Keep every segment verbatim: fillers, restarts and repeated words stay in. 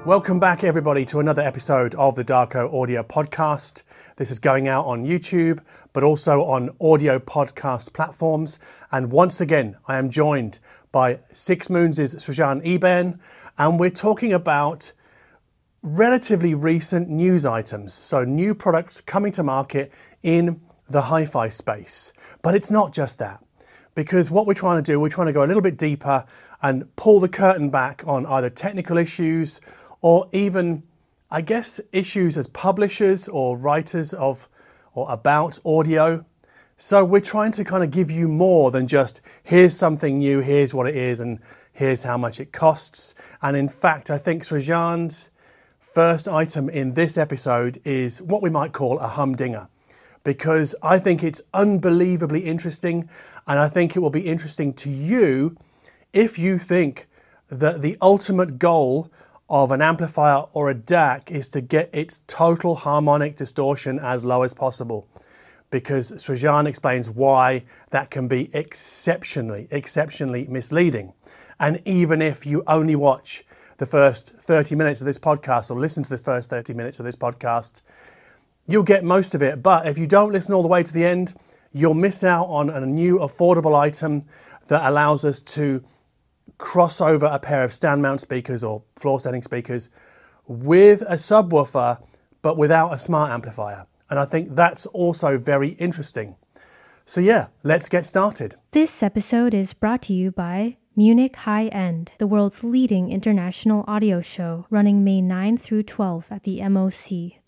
Welcome back, everybody, to another episode of the Darko Audio Podcast. This is going out on YouTube, but also on audio podcast platforms. And once again, I am joined by Six Moons' Srijan Eban, and we're talking about relatively recent news items. So new products coming to market in the hi-fi space. But it's not just that, because what we're trying to do, we're trying to go a little bit deeper and pull the curtain back on either technical issues or even, I guess, issues as publishers or writers of or about audio. So we're trying to kind of give you more than just, here's something new, here's what it is, and here's how much it costs. And in fact, I think Srijan's first item in this episode is what we might call a humdinger, because I think it's unbelievably interesting, and I think it will be interesting to you if you think that the ultimate goal of an amplifier or a D A C is to get its total harmonic distortion as low as possible, because Srijan explains why that can be exceptionally, exceptionally misleading. And even if you only watch the first thirty minutes of this podcast or listen to the first thirty minutes of this podcast, you'll get most of it. But if you don't listen all the way to the end, you'll miss out on a new affordable item that allows us to cross over a pair of stand mount speakers or floor setting speakers with a subwoofer, but without a smart amplifier. And I think that's also very interesting. So yeah, let's get started. This episode is brought to you by Munich High End, the world's leading international audio show, running May ninth through twelfth at the M O C.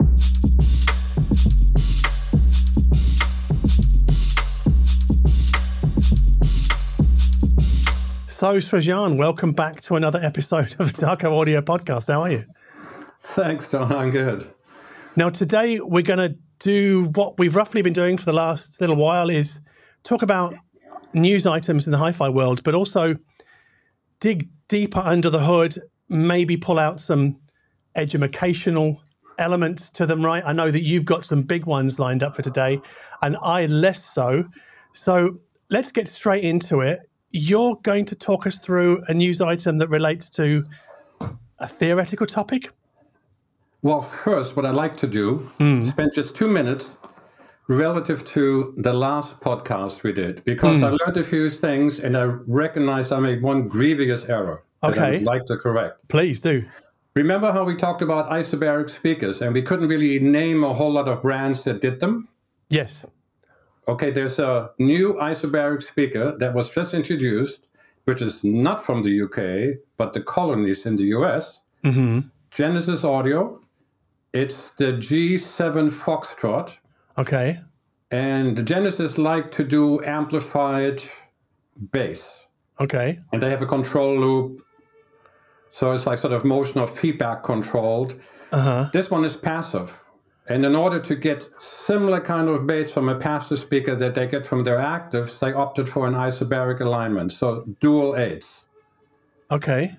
So Srijan, welcome back to another episode of the Darko Audio Podcast. How are you? Thanks, John. I'm good. Now today we're going to do what we've roughly been doing for the last little while, is talk about news items in the hi-fi world, but also dig deeper under the hood, maybe pull out some educational elements to them, right? I know that you've got some big ones lined up for today, and I less so. So let's get straight into it. You're going to talk us through a news item that relates to a theoretical topic? Well, first, what I'd like to do Mm. is spend just two minutes relative to the last podcast we did, because Mm. I learned a few things and I recognized I made one grievous error that Okay. I would like to correct. Please do. Remember how we talked about isobaric speakers and we couldn't really name a whole lot of brands that did them? Yes. Okay, there's a new isobaric speaker that was just introduced, which is not from the U K, but the colonies in the U S. Mm-hmm. Genesis Audio. It's the G seven Foxtrot. Okay. And the Genesis like to do amplified bass. Okay. And they have a control loop. So it's like sort of motion or feedback controlled. Uh-huh. This one is passive. And in order to get similar kind of bass from a passive speaker that they get from their actives, they opted for an isobaric alignment. So dual eights. Okay.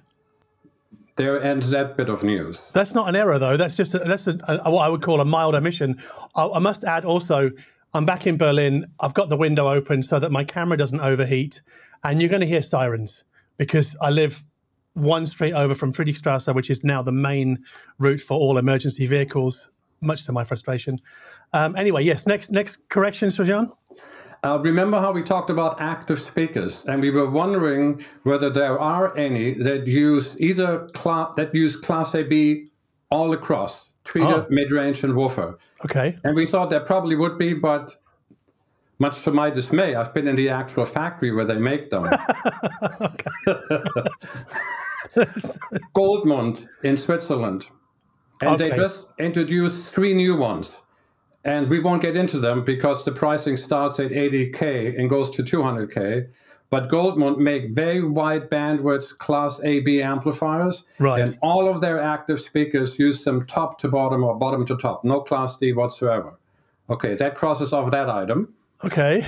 There ends that bit of news. That's not an error, though. That's just a, that's a, a, what I would call a mild omission. I, I must add also, I'm back in Berlin. I've got the window open so that my camera doesn't overheat. And you're going to hear sirens because I live one street over from Friedrichstrasse, which is now the main route for all emergency vehicles, much to my frustration. Um, anyway, yes, next next correction, Srijan? Uh, remember how we talked about active speakers, and we were wondering whether there are any that use either cla- that use Class A B all across, tweeter, Oh. mid-range, and woofer. Okay. And we thought there probably would be, but much to my dismay, I've been in the actual factory where they make them. Goldmund in Switzerland. And Okay. they just introduced three new ones. And we won't get into them because the pricing starts at eighty K and goes to two hundred K. But Goldmund make very wide bandwidth Class A B amplifiers. Right. And all of their active speakers use them top to bottom or bottom to top. No Class D whatsoever. Okay, that crosses off that item. Okay.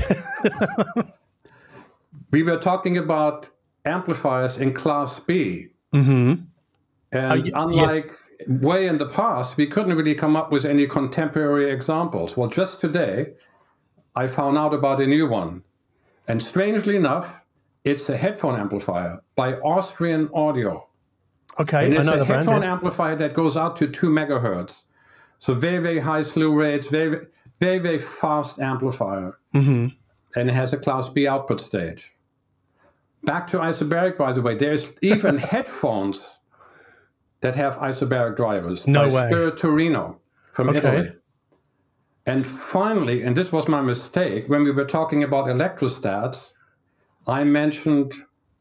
We were talking about amplifiers in Class B. Mm-hmm. And Oh, y- unlike way in the past, we couldn't really come up with any contemporary examples. Well, just today, I found out about a new one. And strangely enough, it's a headphone amplifier by Austrian Audio. Okay, and I it's know a the brand. headphone Yeah. amplifier that goes out to two megahertz. So very, very high slew rates, very, very, very fast amplifier. Mm-hmm. And it has a Class B output stage. Back to isobaric, by the way. There's even headphones that have isobaric drivers. No by way. Spirit Torino from Okay. Italy. And finally, and this was my mistake, when we were talking about electrostats, I mentioned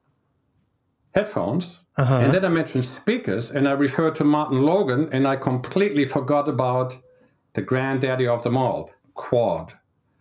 headphones, Uh-huh. and then I mentioned speakers, and I referred to Martin Logan, and I completely forgot about the granddaddy of them all, Quad.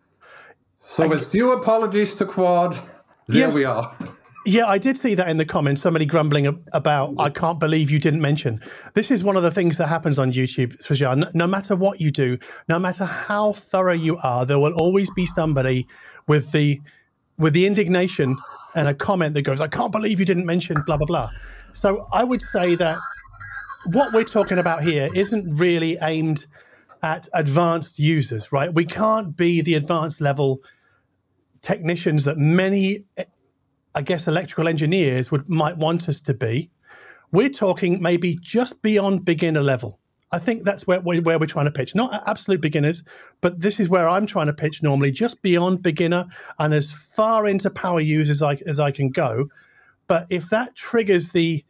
So with due apologies to Quad, there Yes. we are. Yeah, I did see that in the comments, somebody grumbling ab- about, I can't believe you didn't mention. This is one of the things that happens on YouTube, Srijan. No, no matter what you do, no matter how thorough you are, there will always be somebody with the with the indignation and a comment that goes, I can't believe you didn't mention blah, blah, blah. So I would say that what we're talking about here isn't really aimed at advanced users, right? We can't be the advanced level technicians that many, I guess, electrical engineers would might want us to be. We're talking maybe just beyond beginner level. I think that's where, where we're trying to pitch. Not absolute beginners, but this is where I'm trying to pitch normally, just beyond beginner and as far into power use as I, as I can go. But if that triggers the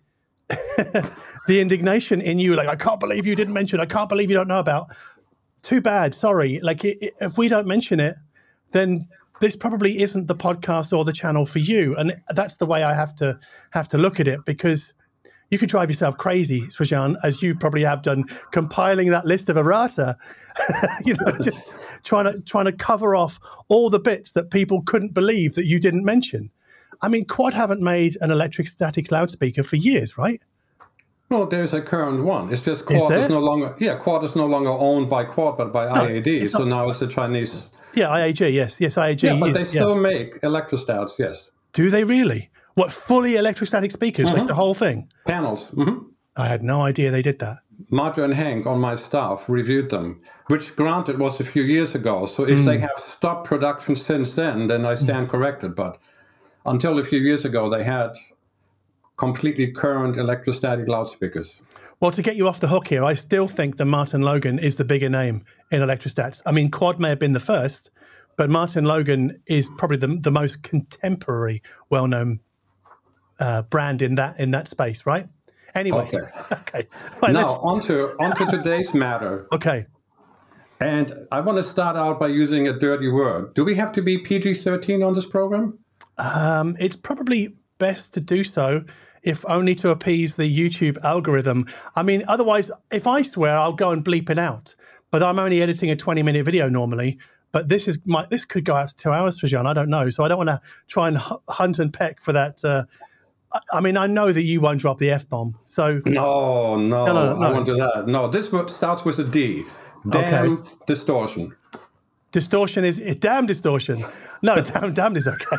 the indignation in you, like, I can't believe you didn't mention, I can't believe you don't know about, too bad, sorry. Like, it, it, if we don't mention it, then this probably isn't the podcast or the channel for you. And that's the way I have to have to look at it, because you could drive yourself crazy, Srijan, as you probably have done, compiling that list of errata, you know, just trying to trying to cover off all the bits that people couldn't believe that you didn't mention. I mean, Quad haven't made an electric static loudspeaker for years, right? Well, there's a current one. It's just Is Quad is, there? no longer, yeah, Quad is no longer owned by Quad, but by No, I A D. it's So not- now it's a Chinese. Yeah, I A G, yes. Yes, I A G Yeah, but is. they yeah. still make electrostats, yes. Do they really? What, fully electrostatic speakers, like the whole thing? Panels. hmm I had no idea they did that. Marjo and Hank on my staff reviewed them, which granted was a few years ago. So if they have stopped production since then, then I stand corrected. But until a few years ago, they had completely current electrostatic loudspeakers. Well, to get you off the hook here, I still think that Martin Logan is the bigger name in electrostats. I mean, Quad may have been the first, but Martin Logan is probably the, the most contemporary, well-known uh, brand in that in that space, right? Anyway, Okay. okay. Right, Now, let's- onto, onto today's matter. okay. And I want to start out by using a dirty word. Do we have to be P G thirteen on this program? Um, it's probably best to do so, if only to appease the YouTube algorithm. I mean, otherwise, if I swear, I'll go and bleep it out. But I'm only editing a twenty-minute video normally. But this is my this could go out to two hours for John. I don't know, so I don't want to try and hu- hunt and peck for that. Uh, I, I mean, I know that you won't drop the F bomb, so No, no, No, no, no. I won't do that. No, this word starts with a D. Damn distortion. distortion is eh, damn distortion. No, damn, damned is okay.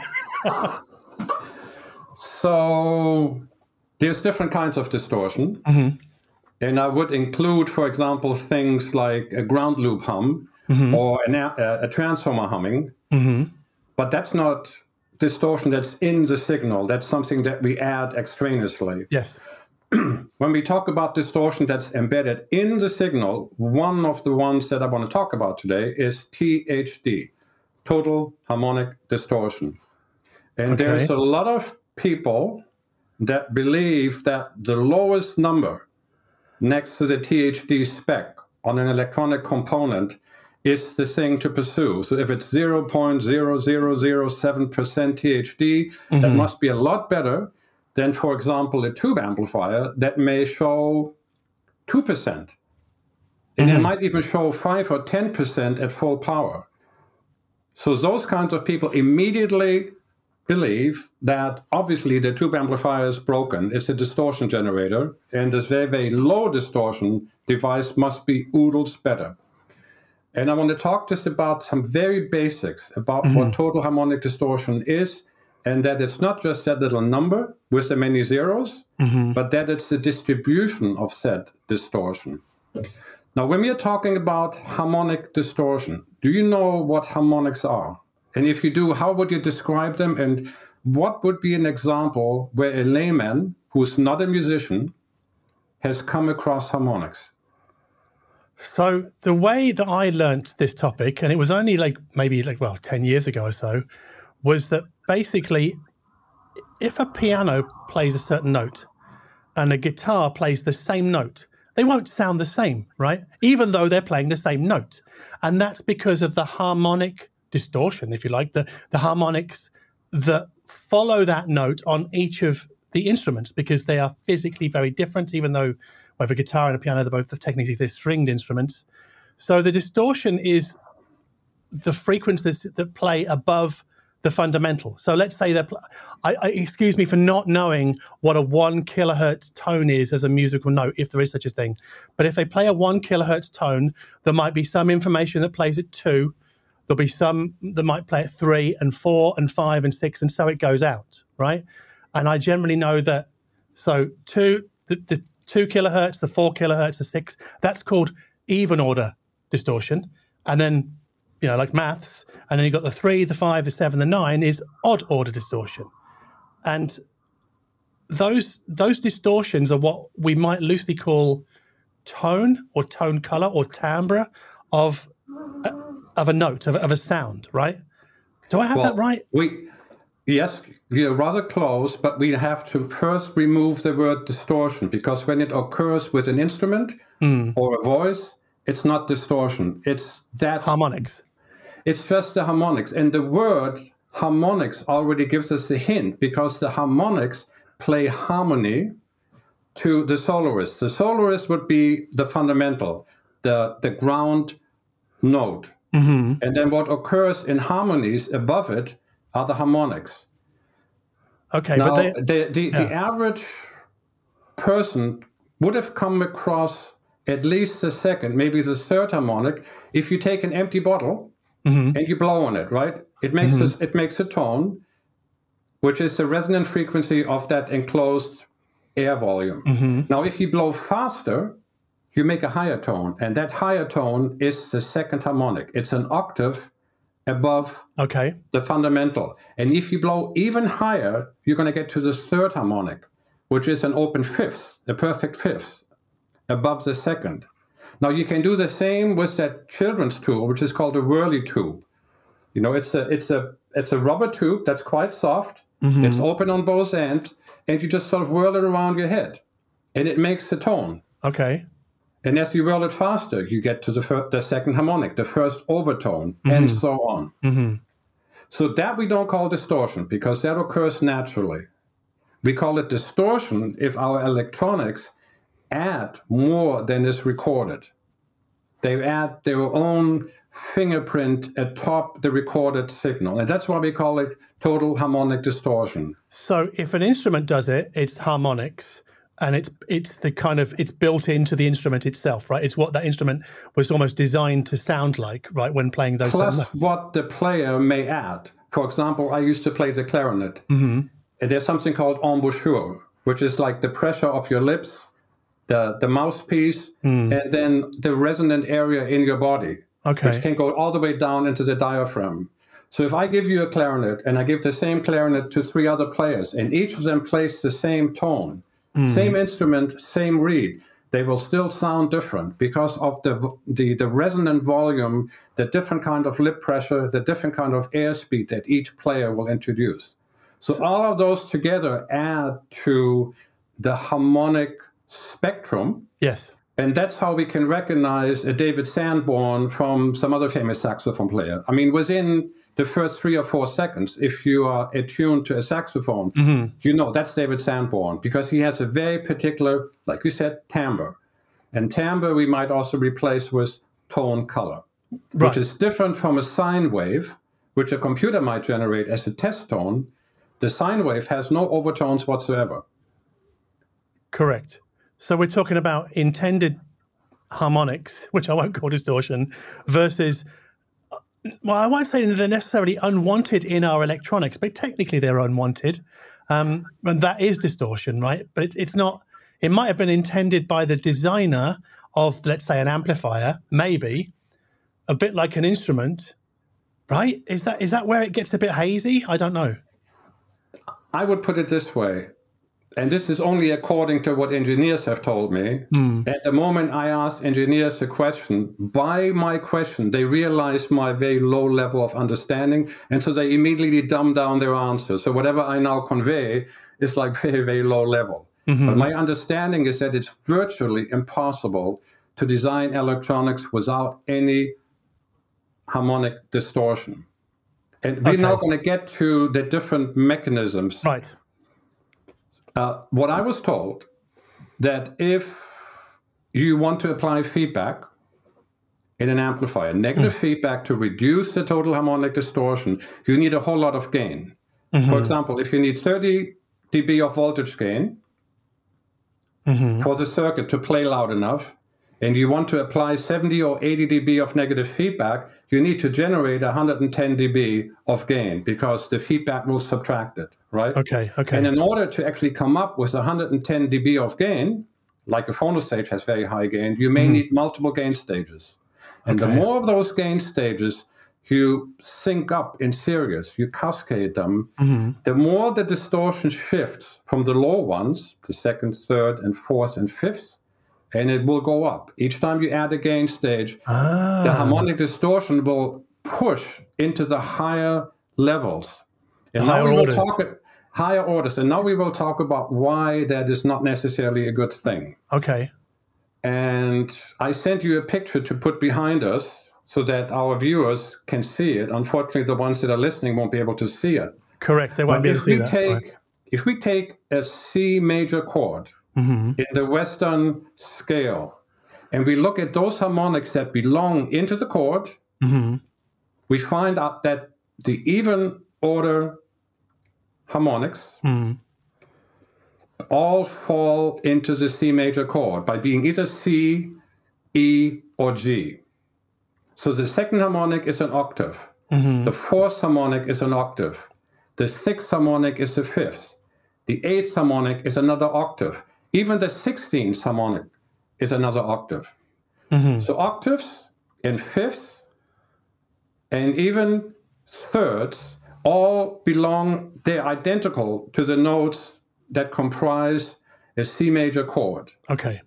So there's different kinds of distortion. And I would include, for example, things like a ground loop hum or an, a, a transformer humming. But that's not distortion that's in the signal. That's something that we add extraneously. Yes. When we talk about distortion that's embedded in the signal, one of the ones that I want to talk about today is T H D, total harmonic distortion. And Okay. there's a lot of people that believe that the lowest number next to the T H D spec on an electronic component is the thing to pursue. So if it's zero point zero zero zero seven percent T H D, that must be a lot better than, for example, a tube amplifier that may show two percent. And it might even show five or ten percent at full power. So those kinds of people immediately believe that obviously the tube amplifier is broken. It's a distortion generator, and this very, very low distortion device must be oodles better. And I want to talk just about some very basics about what total harmonic distortion is, and that it's not just that little number with the many zeros, but that it's the distribution of said distortion. Now, when we are talking about harmonic distortion, do you know what harmonics are? And if you do, how would you describe them? And what would be an example where a layman who's not a musician has come across harmonics? So the way that I learnt this topic, and it was only like maybe like, well, ten years ago or so, was that basically if a piano plays a certain note and a guitar plays the same note, they won't sound the same, right? Even though they're playing the same note. And that's because of the harmonic distortion, if you like, the, the harmonics that follow that note on each of the instruments, because they are physically very different, even though with a guitar and a piano, they're both technically they're stringed instruments. So the distortion is the frequencies that play above the fundamental. So let's say that, I, I, excuse me for not knowing what a one kilohertz tone is as a musical note, if there is such a thing. But if they play a one kilohertz tone, there might be some information that plays at two. There'll be some that might play at three and four and five and six, and so it goes out, right? And I generally know that, so two, the, the two kilohertz, the four kilohertz, the six, that's called even order distortion. And then, you know, like maths, and then you've got the three, the five, the seven, the nine is odd order distortion. And those those distortions are what we might loosely call tone or tone color or timbre of, of a note, of, of a sound, right? Do I have well, that right? We, yes, you're rather close, but we have to first remove the word distortion, because when it occurs with an instrument mm. or a voice, it's not distortion. It's that harmonics. It's just the harmonics. And the word harmonics already gives us a hint, because the harmonics play harmony to the soloist. The soloist would be the fundamental, the, the ground note. Mm-hmm. And then what occurs in harmonies above it are the harmonics. Okay, now, but they, the, the, yeah. the average person would have come across at least the second, maybe the third harmonic, if you take an empty bottle mm-hmm. and you blow on it, right? It makes mm-hmm. a, it makes a tone, which is the resonant frequency of that enclosed air volume. Mm-hmm. Now, if you blow faster, you make a higher tone, and that higher tone is the second harmonic. It's an octave above okay. the fundamental. And if you blow even higher, you're going to get to the third harmonic, which is an open fifth, a perfect fifth, above the second. Now, you can do the same with that children's tool, which is called a whirly tube. You know, it's a it's a it's a rubber tube that's quite soft. Mm-hmm. It's open on both ends, and you just sort of whirl it around your head, and it makes a tone. Okay. And as you whirl it faster, you get to the fir- the second harmonic, the first overtone, mm-hmm. and so on. Mm-hmm. So that we don't call distortion, because that occurs naturally. We call it distortion if our electronics add more than is recorded. They add their own fingerprint atop the recorded signal. And that's why we call it total harmonic distortion. So if an instrument does it, it's harmonics, and it's it's the kind of, it's built into the instrument itself, right? It's what that instrument was almost designed to sound like, right, when playing those. Plus songs. What the player may add. For example, I used to play the clarinet. Mm-hmm. And there's something called embouchure, which is like the pressure of your lips, the, the mouthpiece, mm. and then the resonant area in your body, okay. which can go all the way down into the diaphragm. So if I give you a clarinet and I give the same clarinet to three other players, and each of them plays the same tone, mm. same instrument, same reed, they will still sound different because of the, the the resonant volume, the different kind of lip pressure, the different kind of airspeed that each player will introduce. So, so all of those together add to the harmonic spectrum. Yes. And that's how we can recognize a David Sanborn from some other famous saxophone player. I mean, within the first three or four seconds, if you are attuned to a saxophone, mm-hmm. you know that's David Sanborn, because he has a very particular, like we said, timbre. And timbre we might also replace with tone color, right. which is different from a sine wave, which a computer might generate as a test tone. The sine wave has no overtones whatsoever. Correct. So we're talking about intended harmonics, which I won't call distortion, versus, well, I won't say they're necessarily unwanted in our electronics, but technically they're unwanted. Um, and that is distortion, right? But it, it's not, it might have been intended by the designer of, let's say, an amplifier, maybe, a bit like an instrument, right? Is that is that where it gets a bit hazy? I don't know. I would put it this way. and this is only according to what engineers have told me, mm. at the moment I ask engineers a question, by my question, they realize my very low level of understanding, and so they immediately dumb down their answer. So whatever I now convey is like very, very low level. Mm-hmm. But my understanding is that it's virtually impossible to design electronics without any harmonic distortion. And we're okay. now going to get to the different mechanisms. Right. Uh, what I was told, that if you want to apply feedback in an amplifier, negative mm. feedback to reduce the total harmonic distortion, you need a whole lot of gain. Mm-hmm. For example, if you need thirty decibels of voltage gain mm-hmm. for the circuit to play loud enough, and you want to apply seventy or eighty decibels of negative feedback, you need to generate one hundred ten decibels of gain because the feedback will subtract it, right? Okay, okay. And in order to actually come up with one hundred ten decibels of gain, like a phono stage has very high gain, you may mm-hmm. need multiple gain stages. And okay. the more of those gain stages you sync up in series, you cascade them, mm-hmm. the more the distortion shifts from the low ones, the second, third, and fourth, and fifth, and it will go up. Each time you add a gain stage, ah. the harmonic distortion will push into the higher levels. And higher now we will orders. talk higher orders. And now we will talk about why that is not necessarily a good thing. Okay. And I sent you a picture to put behind us so that our viewers can see it. Unfortunately, the ones that are listening won't be able to see it. Correct. They won't but be able to see that. Take, right. If we take a C major chord, mm-hmm. in the Western scale, and we look at those harmonics that belong into the chord, mm-hmm. we find out that the even order harmonics mm-hmm. all fall into the C major chord by being either C, E, or G. So the second harmonic is an octave. Mm-hmm. The fourth harmonic is an octave. The sixth harmonic is the fifth. The eighth harmonic is another octave. Even the sixteenth harmonic is another octave. Mm-hmm. So octaves and fifths and even thirds all belong, they're identical to the notes that comprise a C major chord. Okay.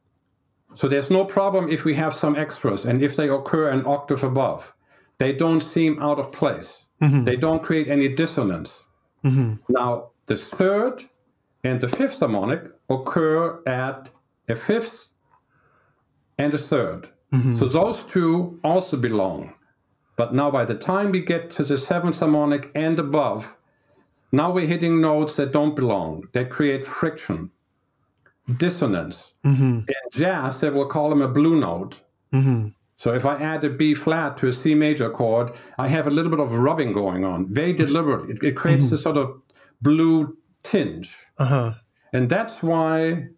So there's no problem if we have some extras and if they occur an octave above. They don't seem out of place. Mm-hmm. They don't create any dissonance. Mm-hmm. Now, the third and the fifth harmonic occur at a fifth and a third. Mm-hmm. So those two also belong. But now by the time we get to the seventh harmonic and above, now we're hitting notes that don't belong, that create friction, dissonance. Mm-hmm. In jazz, they will call them a blue note. Mm-hmm. So if I add a B flat to a C major chord, I have a little bit of rubbing going on, very deliberately. It, it creates mm-hmm. this sort of blue tinge. Uh-huh. And that's why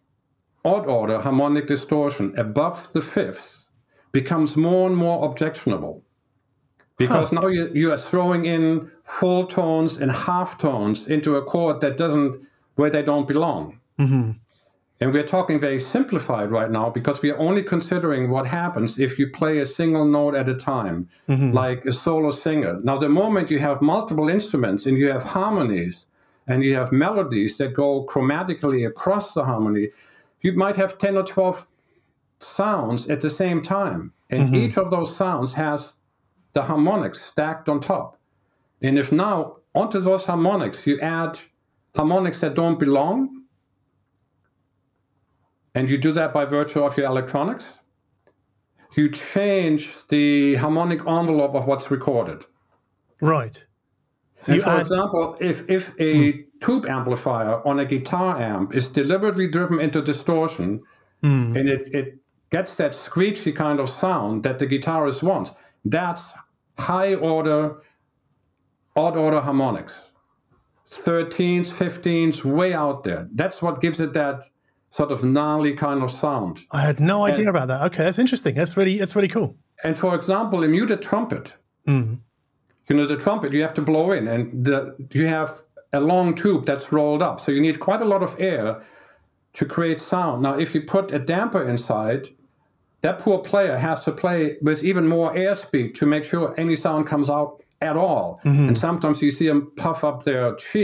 odd order harmonic distortion above the fifths becomes more and more objectionable. Because huh. now you, you are throwing in full tones and half tones into a chord that doesn't, where they don't belong. Mm-hmm. And we're talking very simplified right now because we are only considering what happens if you play a single note at a time, mm-hmm. like a solo singer. Now, the moment you have multiple instruments and you have harmonies and you have melodies that go chromatically across the harmony, you might have ten or twelve sounds at the same time. And mm-hmm. each of those sounds has the harmonics stacked on top. And if now onto those harmonics you add harmonics that don't belong, and you do that by virtue of your electronics, you change the harmonic envelope of what's recorded. Right. So and for add... example, if, if a mm. tube amplifier on a guitar amp is deliberately driven into distortion, mm. and it, it gets that screechy kind of sound that the guitarist wants, that's high order, odd order harmonics. thirteens, fifteens, way out there. That's what gives it that sort of gnarly kind of sound. I had no idea and, about that. Okay, that's interesting. That's really that's really cool. And for example, a muted trumpet, mm. you know, the trumpet you have to blow in, and the, you have a long tube that's rolled up. So you need quite a lot of air to create sound. Now, if you put a damper inside, that poor player has to play with even more airspeed to make sure any sound comes out at all. Mm-hmm. And sometimes you see them puff up their cheeks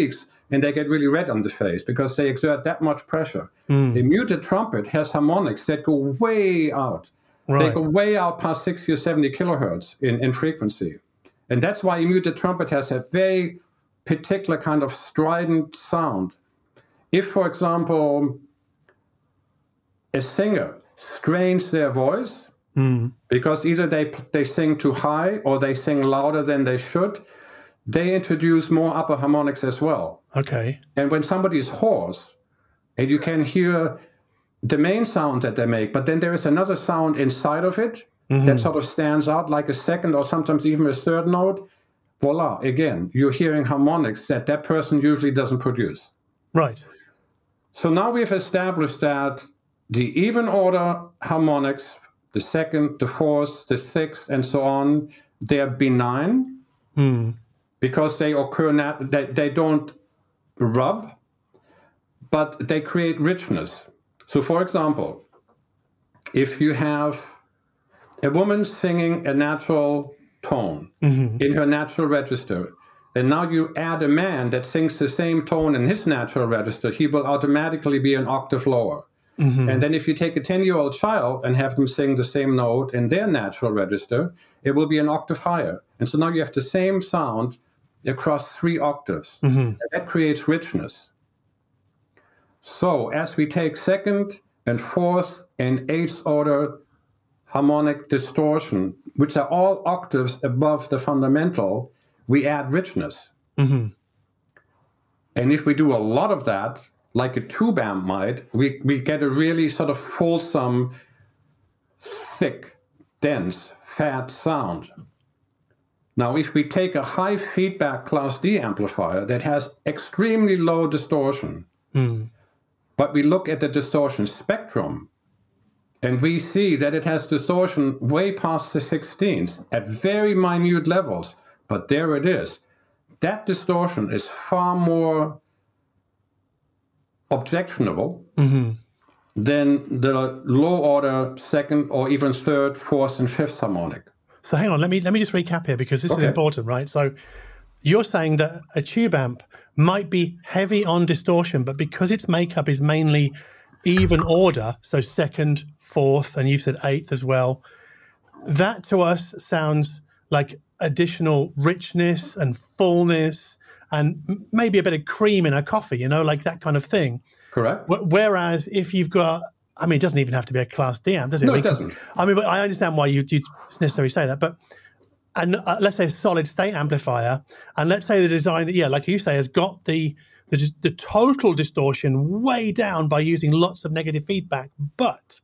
and they get really red on the face because they exert that much pressure. Mm. A muted trumpet has harmonics that go way out. Right. They go way out past sixty or seventy kilohertz in, in frequency. And that's why a muted trumpet has a very particular kind of strident sound. If, for example, a singer strains their voice, mm. because either they they sing too high or they sing louder than they should, they introduce more upper harmonics as well. Okay. And when somebody is hoarse, and you can hear the main sound that they make, but then there is another sound inside of it mm-hmm. that sort of stands out like a second or sometimes even a third note, voila, again, you're hearing harmonics that that person usually doesn't produce. Right. So now we've established that the even order harmonics, the second, the fourth, the sixth, and so on, they're benign. Mm. Because they occur, nat- they, they don't rub, but they create richness. So, for example, if you have a woman singing a natural tone mm-hmm. in her natural register, and now you add a man that sings the same tone in his natural register, he will automatically be an octave lower. Mm-hmm. And then if you take a ten-year-old child and have them sing the same note in their natural register, it will be an octave higher. And so now you have the same sound across three octaves. Mm-hmm. And that creates richness. So as we take second and fourth and eighth order harmonic distortion, which are all octaves above the fundamental, we add richness. Mm-hmm. And if we do a lot of that, like a tube amp might, we, we get a really sort of fulsome, thick, dense, fat sound. Now, if we take a high feedback Class D amplifier that has extremely low distortion, mm. but we look at the distortion spectrum, and we see that it has distortion way past the sixteenths at very minute levels, but there it is. That distortion is far more objectionable mm-hmm. than the low order second or even third, fourth, and fifth harmonic. So hang on, let me let me just recap here because this okay. is important, right? So you're saying that a tube amp might be heavy on distortion, but because its makeup is mainly even order, so second, fourth, and you've said eighth as well, that to us sounds like additional richness and fullness and maybe a bit of cream in a coffee, you know, like that kind of thing. Correct. Whereas if you've got, I mean, it doesn't even have to be a Class D amp, does it? No, we it can, doesn't. I mean, but I understand why you do necessarily say that, but and uh, let's say a solid state amplifier, and let's say the design, yeah, like you say, has got the, the the total distortion way down by using lots of negative feedback, but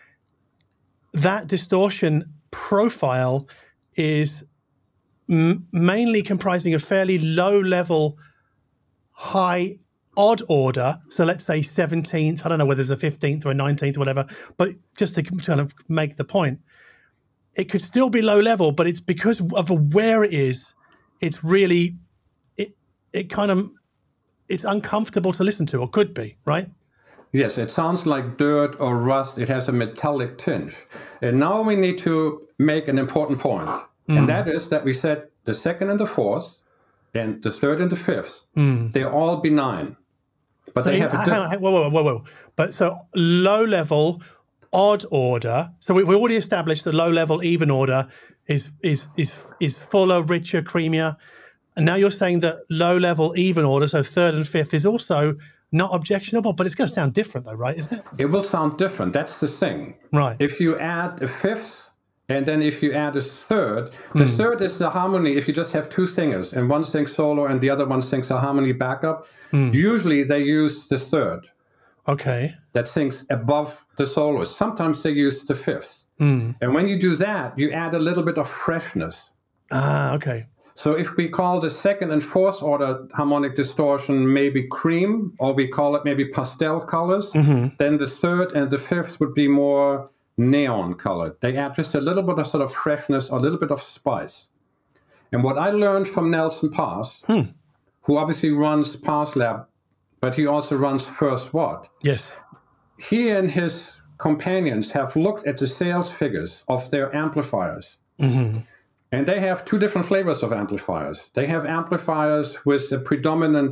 that distortion profile is m- mainly comprising a fairly low level, high odd order. So let's say seventeenth, I don't know whether there's a fifteenth or a nineteenth or whatever, but just to kind of make the point, it could still be low level, but it's because of where it is, it's really, it it kind of, it's uncomfortable to listen to, or could be, right? Yes, it sounds like dirt or rust. It has a metallic tinge. And now we need to make an important point. Mm. And that is that we said the second and the fourth and the third and the fifth, mm. they're all benign. But so they you, have a hang on, whoa, whoa, whoa, whoa. But so low level, odd order. So we, we already established that low level, even order is is is is fuller, richer, creamier. And now you're saying that low level, even order, so third and fifth, is also not objectionable, but it's going to sound different though, right? Isn't it? It will sound different. That's the thing. Right. If you add a fifth, and then if you add a third, the mm. third is the harmony. If you just have two singers and one sings solo and the other one sings a harmony backup, mm. usually they use the third. Okay. That sings above the soloist. Sometimes they use the fifth. Mm. And when you do that, you add a little bit of freshness. Ah, okay. So if we call the second and fourth order harmonic distortion maybe cream, or we call it maybe pastel colors, mm-hmm. then the third and the fifth would be more neon colored. They add just a little bit of sort of freshness or a little bit of spice. And what I learned from Nelson Pass, hmm. who obviously runs Pass Lab, but he also runs First Watt. Yes. He and his companions have looked at the sales figures of their amplifiers. Mm-hmm. And they have two different flavors of amplifiers. They have amplifiers with a predominant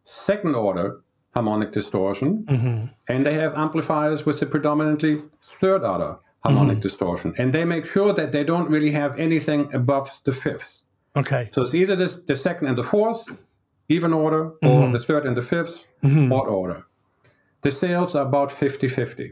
second order harmonic distortion, mm-hmm. and they have amplifiers with a predominantly third order harmonic mm-hmm. distortion. And they make sure that they don't really have anything above the fifth. Okay. So it's either this, the second and the fourth, even order, or mm-hmm. the third and the fifth, mm-hmm. odd order. The sales are about fifty-fifty,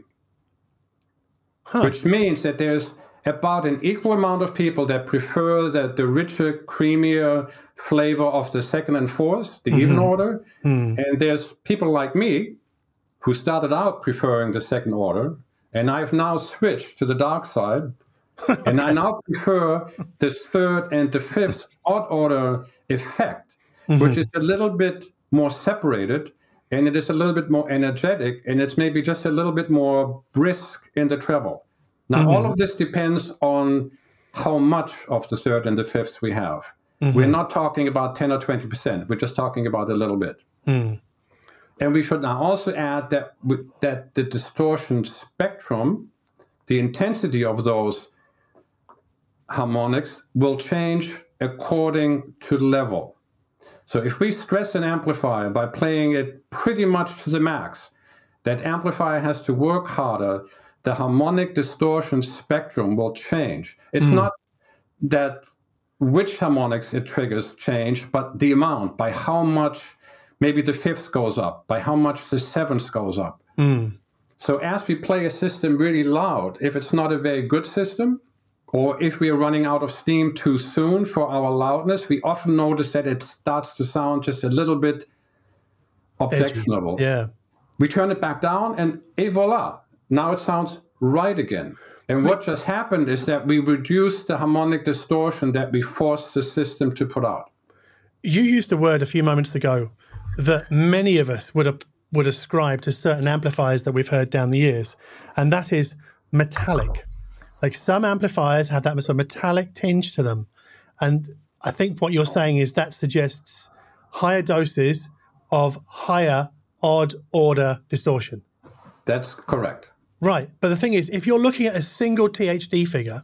huh. which means that there's about an equal amount of people that prefer the, the richer, creamier flavor of the second and fourth, the mm-hmm. even order. Mm. And there's people like me who started out preferring the second order, and I've now switched to the dark side, okay. and I now prefer the third and the fifth odd order effect, mm-hmm. which is a little bit more separated, and it is a little bit more energetic, and it's maybe just a little bit more brisk in the treble. Now, mm-hmm. all of this depends on how much of the third and the fifth we have. Mm-hmm. We're not talking about ten or twenty percent. We're just talking about a little bit. Mm. And we should now also add that, that the distortion spectrum, the intensity of those harmonics, will change according to level. So if we stress an amplifier by playing it pretty much to the max, that amplifier has to work harder. The harmonic distortion spectrum will change. It's mm. not that which harmonics it triggers change, but the amount, by how much maybe the fifth goes up, by how much the seventh goes up. Mm. So as we play a system really loud, if it's not a very good system, or if we are running out of steam too soon for our loudness, we often notice that it starts to sound just a little bit objectionable. Edgy. Yeah. We turn it back down and et voila. Now it sounds right again. And what just happened is that we reduced the harmonic distortion that we forced the system to put out. You used a word a few moments ago that many of us would would ascribe to certain amplifiers that we've heard down the years, and that is metallic. Like some amplifiers have that sort of metallic tinge to them. And I think what you're saying is that suggests higher doses of higher odd order distortion. That's correct. Right. But the thing is, if you're looking at a single T H D figure,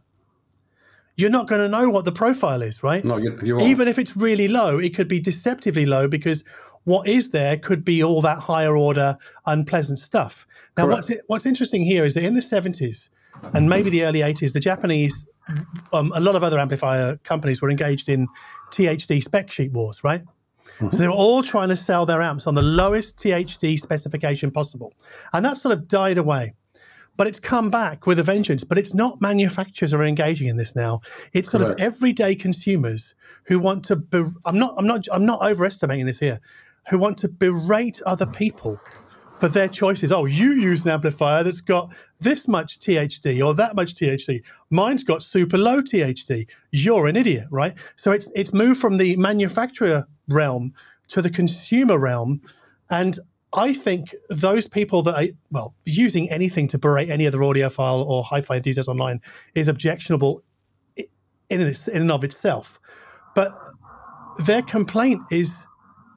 you're not going to know what the profile is, right? No, you, you won't. Even if it's really low, it could be deceptively low because what is there could be all that higher order unpleasant stuff. Now, Correct. what's what's interesting here is that in the seventies and maybe the early eighties, the Japanese, um, a lot of other amplifier companies were engaged in T H D spec sheet wars, right? Mm-hmm. So they were all trying to sell their amps on the lowest T H D specification possible. And that sort of died away. But it's come back with a vengeance. But it's not manufacturers who are engaging in this now. It's sort Correct. Of everyday consumers who want to. Be, I'm not. I'm not. I'm not overestimating this here. Who want to berate other people for their choices. Oh, you use an amplifier that's got this much T H D or that much T H D. Mine's got super low T H D. You're an idiot, right? So it's it's moved from the manufacturer realm to the consumer realm, and I think those people that are, well, using anything to berate any other audiophile or hi-fi enthusiast online is objectionable in, in and of itself. But their complaint is,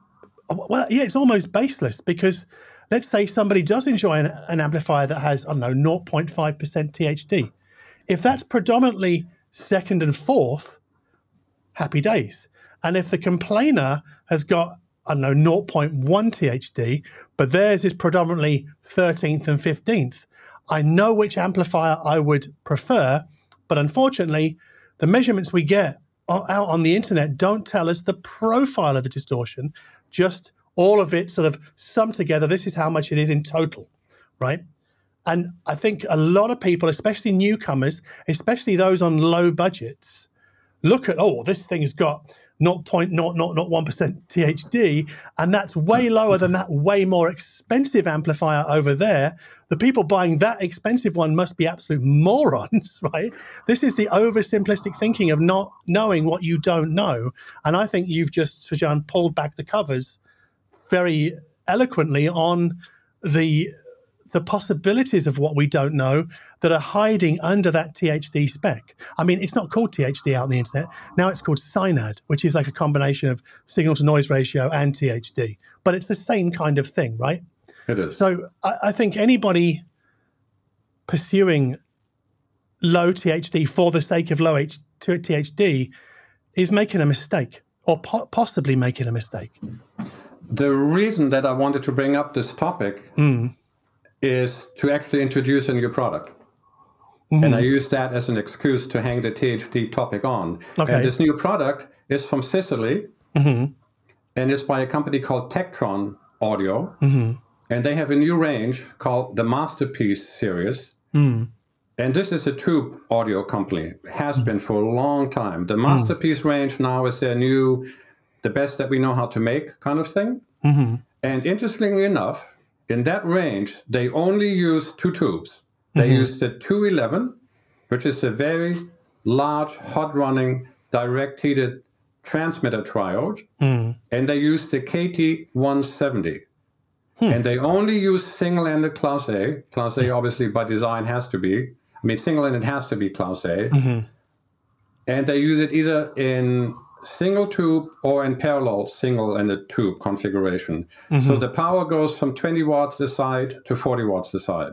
well, yeah, it's almost baseless because let's say somebody does enjoy an, an amplifier that has, I don't know, zero point five percent T H D. If that's predominantly second and fourth, happy days. And if the complainer has got, I don't know, zero point one T H D, but theirs is predominantly thirteenth and fifteenth, I know which amplifier I would prefer, but unfortunately, the measurements we get out on the internet don't tell us the profile of the distortion, just all of it sort of summed together. This is how much it is in total, right? And I think a lot of people, especially newcomers, especially those on low budgets, look at, oh, this thing has got zero point zero zero zero one percent T H D, and that's way lower than that way more expensive amplifier over there. The people buying that expensive one must be absolute morons, right? This is the oversimplistic thinking of not knowing what you don't know. And I think you've just, Srijan, pulled back the covers very eloquently on the the possibilities of what we don't know that are hiding under that T H D spec. I mean, it's not called T H D out on the internet. Now it's called SINAD, which is like a combination of signal to noise ratio and T H D. But it's the same kind of thing, right? It is. So I, I think anybody pursuing low T H D for the sake of low H- T H D is making a mistake or po- possibly making a mistake. the reason that I wanted to bring up this topic mm. is to actually introduce a new product. Mm-hmm. And I use that as an excuse to hang the T H D topic on. Okay. And this new product is from Sicily, mm-hmm. and it's by a company called Tektron Audio. Mm-hmm. And they have a new range called the Masterpiece series. Mm. And this is a tube audio company. It has mm. been for a long time. The Masterpiece mm. range now is their new, the best that we know how to make kind of thing. Mm-hmm. And interestingly enough, in that range, they only use two tubes. They mm-hmm. use the two eleven, which is a very large, hot-running, direct-heated transmitter triode. Mm. And they use the K T one seventy. Hmm. And they only use single-ended Class A. Class A, obviously, by design has to be. I mean, single-ended has to be Class A. Mm-hmm. And they use it either in single tube or in parallel single-ended tube configuration. Mm-hmm. So the power goes from twenty watts a side to forty watts a side.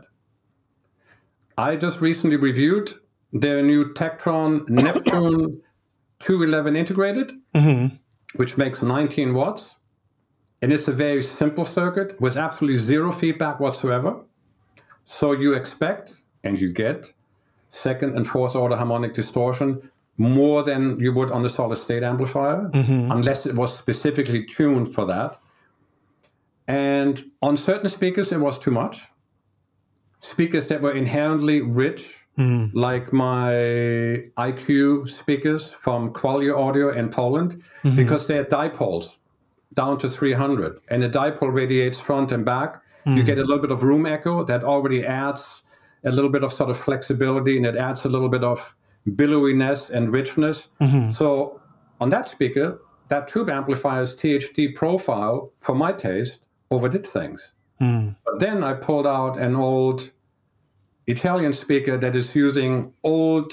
I just recently reviewed their new Tektron Neptune two eleven integrated, mm-hmm. which makes nineteen watts. And it's a very simple circuit with absolutely zero feedback whatsoever. So you expect and you get second and fourth order harmonic distortion more than you would on a solid state amplifier, mm-hmm. unless it was specifically tuned for that. And on certain speakers, it was too much. Speakers that were inherently rich, mm. like my I Q speakers from Qualia Audio in Poland, mm-hmm. because they're dipoles down to three hundred, and the dipole radiates front and back. Mm. You get a little bit of room echo that already adds a little bit of sort of flexibility, and it adds a little bit of billowiness and richness. Mm-hmm. So on that speaker, that tube amplifier's T H D profile, for my taste, overdid things. Mm. But then I pulled out an old Italian speaker that is using old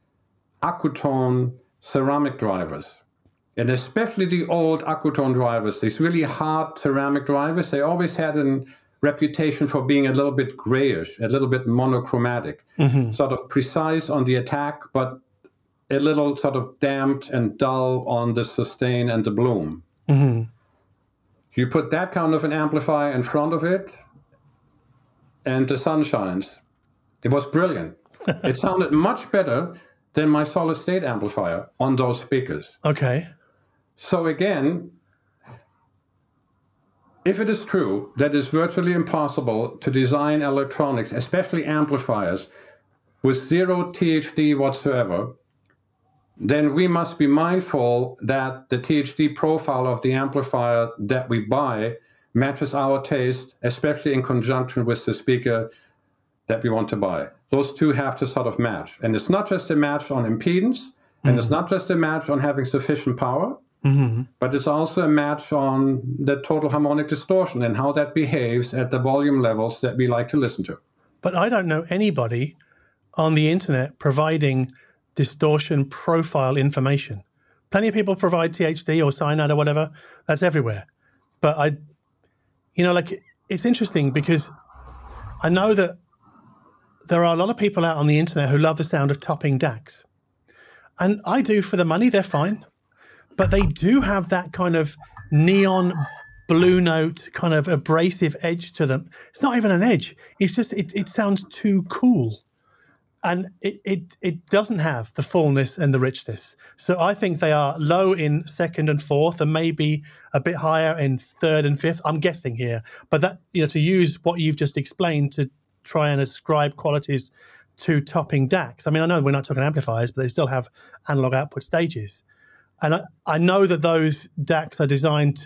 Accutone ceramic drivers. And especially the old Accutone drivers, these really hard ceramic drivers, they always had a reputation for being a little bit grayish, a little bit monochromatic, mm-hmm. sort of precise on the attack, but a little sort of damped and dull on the sustain and the bloom. Mm-hmm. You put that kind of an amplifier in front of it, and the sun shines. It was brilliant. It sounded much better than my solid state amplifier on those speakers. Okay. So again, if it is true that it's virtually impossible to design electronics, especially amplifiers, with zero T H D whatsoever, then we must be mindful that the T H D profile of the amplifier that we buy matches our taste, especially in conjunction with the speaker that we want to buy. Those two have to sort of match. And it's not just a match on impedance, and mm-hmm. it's not just a match on having sufficient power, mm-hmm. but it's also a match on the total harmonic distortion and how that behaves at the volume levels that we like to listen to. But I don't know anybody on the internet providing distortion profile information. Plenty of people provide T H D or cyanide or whatever. That's everywhere. But I, you know, like, it's interesting because I know that there are a lot of people out on the internet who love the sound of topping D A Cs. And I do for the money, they're fine. But they do have that kind of neon blue note, kind of abrasive edge to them. It's not even an edge. It's just, it, it sounds too cool. And it, it it doesn't have the fullness and the richness. So I think they are low in second and fourth, and maybe a bit higher in third and fifth. I'm guessing here. But that, you know, to use what you've just explained to try and ascribe qualities to topping D A Cs. I mean, I know we're not talking amplifiers, but they still have analog output stages. And I, I know that those D A Cs are designed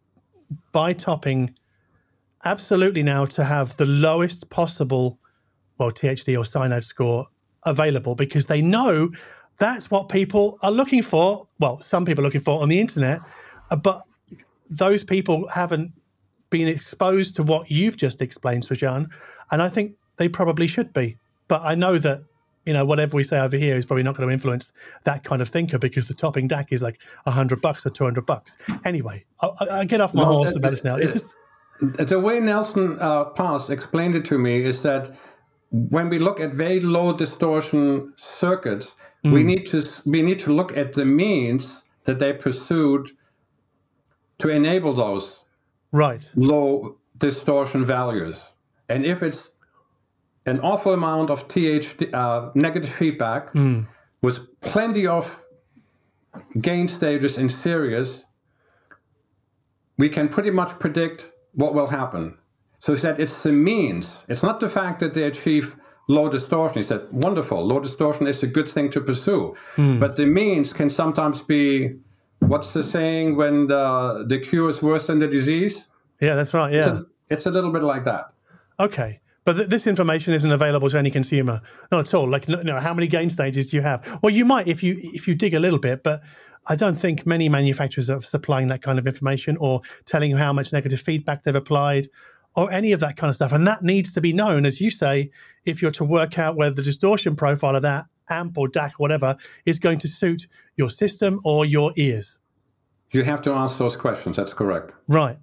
by topping absolutely now to have the lowest possible, well, T H D or cyanide score available, because they know that's what people are looking for. Well, some people are looking for on the internet, but those people haven't been exposed to what you've just explained, Srijan, and I think they probably should be. But I know that, you know, whatever we say over here is probably not going to influence that kind of thinker, because the topping D A C is like a hundred bucks or two hundred bucks. Anyway, I, I get off my no, horse about this now. It's just the way Nelson uh, Paz explained it to me is that when we look at very low distortion circuits, mm. we need to we need to look at the means that they pursued to enable those Right. low distortion values. And if it's an awful amount of T H D, uh, negative feedback mm. with plenty of gain stages in series, we can pretty much predict what will happen. So he said it's the means. It's not the fact that they achieve low distortion. He said, wonderful, low distortion is a good thing to pursue. Mm. But the means can sometimes be, what's the saying, when the, the cure is worse than the disease? Yeah, that's right, yeah. It's a, it's a little bit like that. Okay. But th- this information isn't available to any consumer, not at all. Like, you know, how many gain stages do you have? Well, you might if you if you dig a little bit, but I don't think many manufacturers are supplying that kind of information or telling you how much negative feedback they've applied or any of that kind of stuff. And that needs to be known, as you say, if you're to work out whether the distortion profile of that amp or D A C, whatever, is going to suit your system or your ears. You have to ask those questions. That's correct. Right.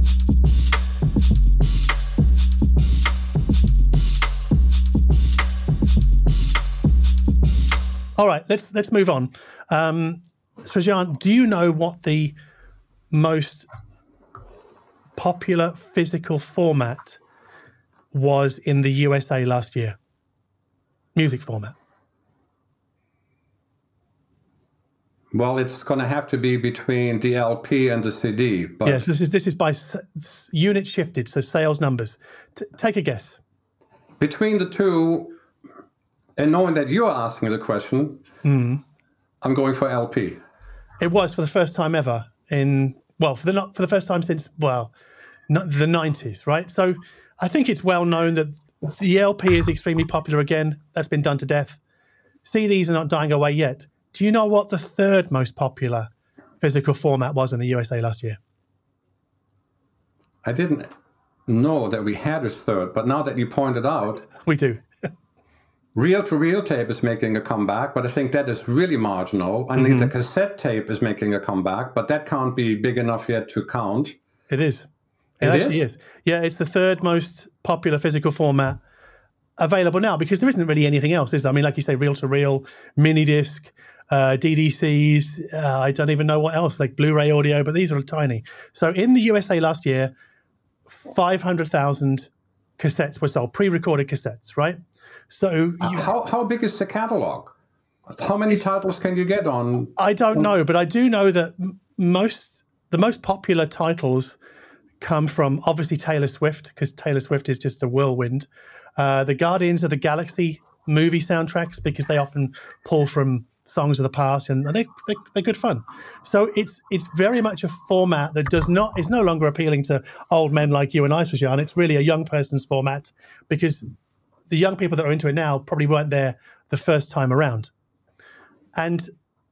All right, let's let's move on. Um, Srijan, do you know what the most popular physical format was in the U S A last year? Music format. Well, it's going to have to be between the L P and the C D. But yes, this is this is by s- s- units shifted, so sales numbers. T- take a guess. Between the two, and knowing that you're asking the question, mm. I'm going for L P. It was for the first time ever in, well, for the not for the first time since, well, not the nineties, right? So I think it's well known that the L P is extremely popular again. That's been done to death. C Ds are not dying away yet. Do you know what the third most popular physical format was in the U S A last year? I didn't know that we had a third, but now that you pointed out, we do. Reel-to-reel tape is making a comeback, but I think that is really marginal. I mm-hmm. think the cassette tape is making a comeback, but that can't be big enough yet to count. It is. It, it actually is? is. Yeah, it's the third most popular physical format available now because there isn't really anything else, is there? I mean, like you say, reel-to-reel, mini disc, uh, D D Cs, uh, I don't even know what else, like Blu-ray audio, but these are tiny. So in the U S A last year, five hundred thousand cassettes were sold, pre-recorded cassettes, right? So you, how how big is the catalog? How many titles can you get on? I don't on, know, but I do know that most the most popular titles come from obviously Taylor Swift, because Taylor Swift is just a whirlwind. Uh, the Guardians of the Galaxy movie soundtracks, because they often pull from songs of the past, and they, they they're good fun. So it's it's very much a format that does not is no longer appealing to old men like you and I, Srijan. It's really a young person's format because the young people that are into it now probably weren't there the first time around. And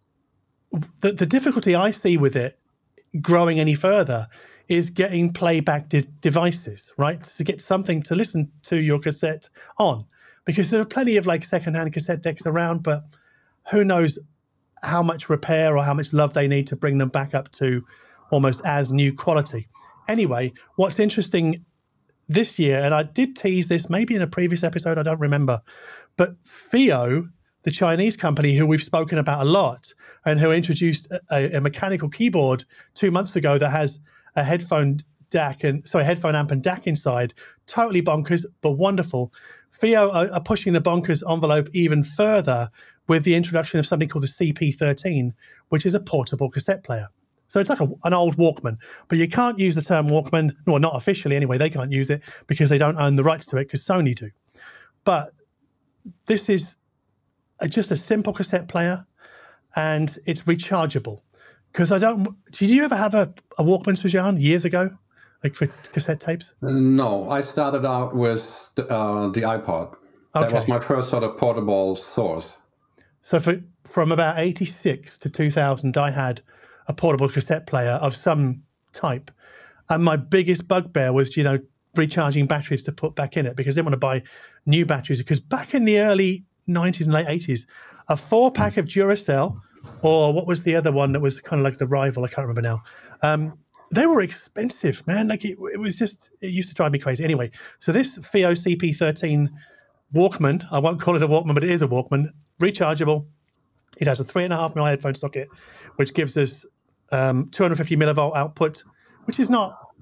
the, the difficulty I see with it growing any further is getting playback de- devices, right? To get something to listen to your cassette on. Because there are plenty of like secondhand cassette decks around, but who knows how much repair or how much love they need to bring them back up to almost as new quality. Anyway, what's interesting this year, and I did tease this maybe in a previous episode, I don't remember, but Fio, the Chinese company who we've spoken about a lot and who introduced a, a mechanical keyboard two months ago that has a headphone D A C and sorry, headphone amp and D A C inside, totally bonkers, but wonderful. Fio are, are pushing the bonkers envelope even further with the introduction of something called the C P thirteen, which is a portable cassette player. So it's like a, an old Walkman, but you can't use the term Walkman, or not officially anyway. They can't use it because they don't own the rights to it because Sony do. But this is a, just a simple cassette player, and it's rechargeable. Because I don't. Did you ever have a, a Walkman, Srijan, years ago, like for cassette tapes? No, I started out with the, uh, the iPod. That Okay. was my first sort of portable source. So for, from about eighty-six to two thousand, I had a portable cassette player of some type. And my biggest bugbear was, you know, recharging batteries to put back in it because I didn't want to buy new batteries. Because back in the early nineties and late eighties, a four-pack of Duracell, or what was the other one that was kind of like the rival? I can't remember now. Um, they were expensive, man. Like it, it was just, it used to drive me crazy. Anyway, so this Fio C P thirteen Walkman, I won't call it a Walkman, but it is a Walkman, rechargeable. It has a three and a half mil headphone socket, which gives us um, two hundred fifty millivolt output, which is not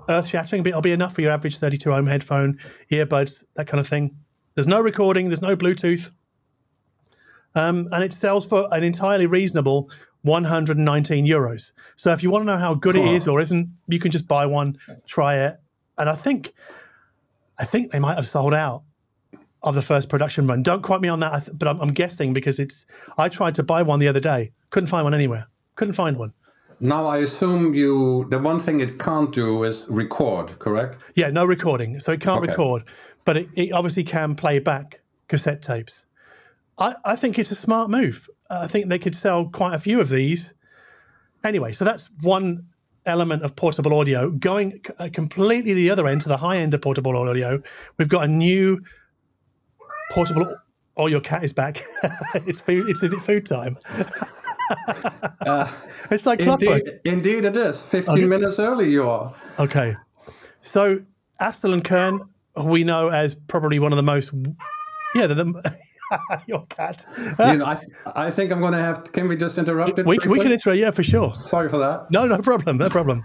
earth-shattering, but it'll be enough for your average thirty-two ohm headphone, earbuds, that kind of thing. There's no recording, there's no Bluetooth. Um, and it sells for an entirely reasonable one hundred nineteen euros. So if you want to know how good it is or isn't, you can just buy one, try it. And I think I think they might have sold out of the first production run. Don't quote me on that, but I'm, I'm guessing because it's. I tried to buy one the other day. Couldn't find one anywhere. Couldn't find one. Now, I assume you, the one thing it can't do is record, correct? Yeah, no recording. So it can't Okay. record, but it, it obviously can play back cassette tapes. I, I think it's a smart move. I think they could sell quite a few of these. Anyway, so that's one element of portable audio. Going c- uh, completely the other end, to the high end of portable audio, we've got a new portable... Oh, your cat is back. it's food. It's is it food time? Uh, It's like clockwork. indeed, indeed it is. fifteen Okay. minutes early you are. Okay. So Astel and Kern, we know as probably one of the most... Yeah, they're the... Your cat. You know, I, th- I think I'm going to have... Can we just interrupt it? We, can- we briefly? can intro, yeah, for sure. Sorry for that. No, no problem, no problem.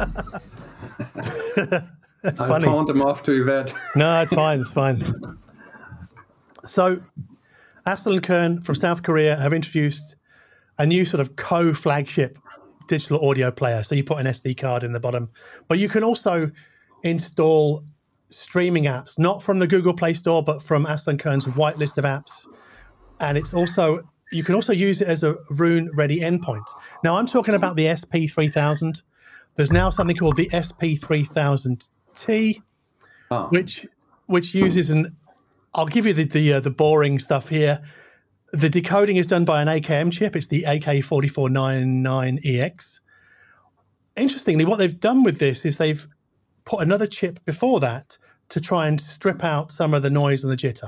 That's I funny. pawned them off to Yvette. No, it's fine, it's fine. So, Astel and Kern from South Korea have introduced a new sort of co-flagship digital audio player. So you put an S D card in the bottom, but you can also install streaming apps, not from the Google Play Store, but from Astel and Kern's white list of apps. And it's also, you can also use it as a Roon-ready endpoint. Now, I'm talking about the S P three thousand. There's now something called the S P three thousand T, Oh. which which uses an. I'll give you the the, uh, the boring stuff here. The decoding is done by an A K M chip. It's the A K four four nine nine E X. Interestingly, what they've done with this is they've put another chip before that to try and strip out some of the noise and the jitter.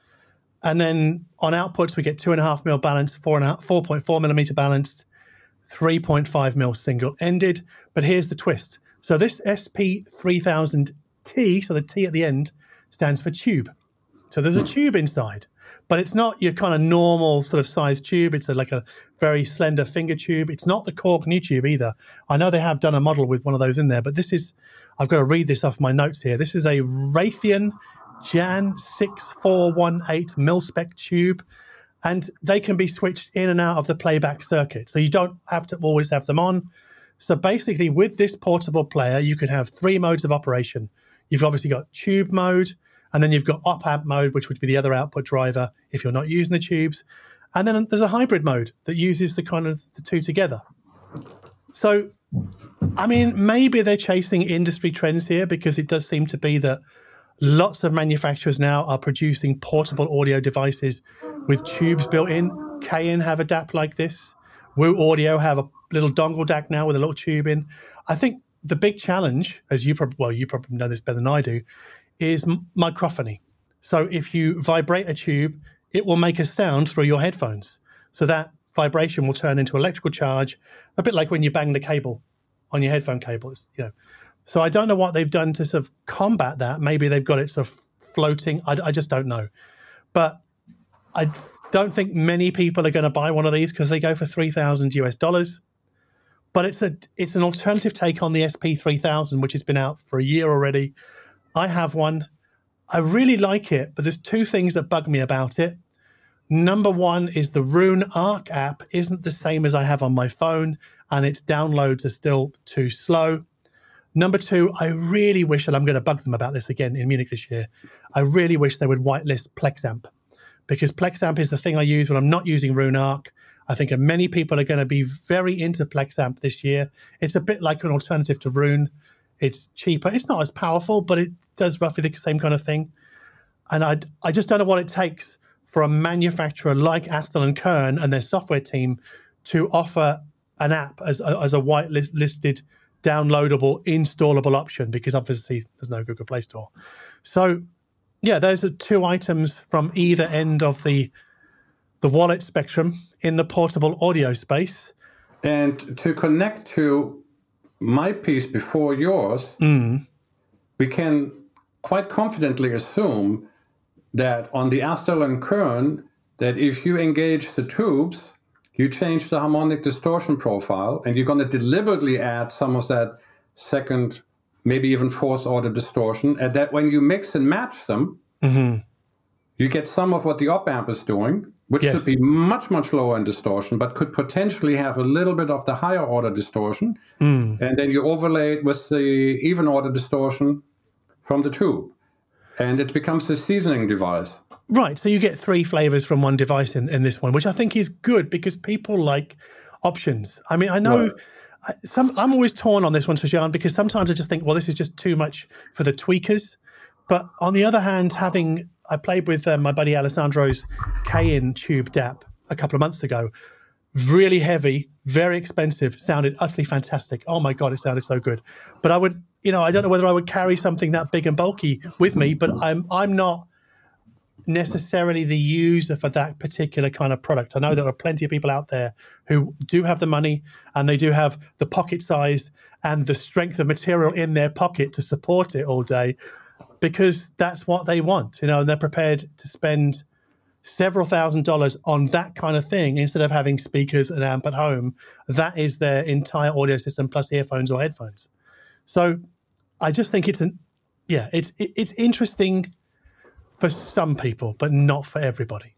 And then on outputs, we get two and a half mil balanced, four and a half, four point four millimeter balanced, three point five mil single ended. But here's the twist. So this S P three thousand T, so the T at the end, stands for tube. So there's a tube inside, but it's not your kind of normal sort of size tube. It's a, like a very slender finger tube. It's not the Korg new tube either. I know they have done a model with one of those in there, but this is, I've got to read this off my notes here. This is a Raytheon Jan six four one eight mil-spec tube, and they can be switched in and out of the playback circuit. So you don't have to always have them on. So basically with this portable player, you can have three modes of operation. You've obviously got tube mode, and then you've got op-amp mode, which would be the other output driver if you're not using the tubes. And then there's a hybrid mode that uses the kind of the two together. So, I mean, maybe they're chasing industry trends here, because it does seem to be that lots of manufacturers now are producing portable audio devices with tubes built in. K N have a D A C like this. Woo Audio have a little dongle D A C now with a little tube in. I think the big challenge, as you probably, well, you probably know this better than I do, is m- microphony. So if you vibrate a tube, it will make a sound through your headphones. So that vibration will turn into electrical charge, a bit like when you bang the cable on your headphone cables. You know. So I don't know what they've done to sort of combat that. Maybe they've got it sort of floating. I, I just don't know. But I don't think many people are going to buy one of these because they go for three thousand US dollars. But it's a it's an alternative take on the S P three thousand, which has been out for a year already. I have one. I really like it, but there's two things that bug me about it. Number one is the Roon Arc app isn't the same as I have on my phone, and its downloads are still too slow. Number two, I really wish, and I'm going to bug them about this again in Munich this year, I really wish they would whitelist Plexamp, because Plexamp is the thing I use when I'm not using Roon Arc. I think many people are going to be very into Plexamp this year. It's a bit like an alternative to Roon. It's cheaper. It's not as powerful, but it does roughly the same kind of thing. And I, I just don't know what it takes for a manufacturer like Astel and Kern and their software team to offer an app as a, as a whitelisted, downloadable, installable option, because obviously there's no Google Play Store. So, yeah, those are two items from either end of the the wallet spectrum in the portable audio space. And to connect to my piece before yours, Mm. we can quite confidently assume that on the Astel and Kern, that if you engage the tubes, you change the harmonic distortion profile, and you're going to deliberately add some of that second maybe even fourth order distortion, and that when you mix and match them, mm-hmm. you get some of what the op amp is doing, which yes. should be much, much lower in distortion, but could potentially have a little bit of the higher order distortion. Mm. And then you overlay it with the even order distortion from the tube. And it becomes a seasoning device. Right. So you get three flavors from one device in, in this one, which I think is good because people like options. I mean, I know right. I, some, I'm always torn on this one, Suzanne, because sometimes I just think, well, this is just too much for the tweakers. But on the other hand, having I played with uh, my buddy Alessandro's K-In tube D A P a couple of months ago. Really heavy, very expensive, sounded utterly fantastic. Oh my God, it sounded so good. But I would, you know, I don't know whether I would carry something that big and bulky with me, but I'm I'm not necessarily the user for that particular kind of product. I know there are plenty of people out there who do have the money and they do have the pocket size and the strength of material in their pocket to support it all day, because that's what they want, you know, and they're prepared to spend several thousand dollars on that kind of thing instead of having speakers and amp at home. That is their entire audio system plus earphones or headphones. So I just think it's an, yeah, it's it, it's interesting for some people, but not for everybody.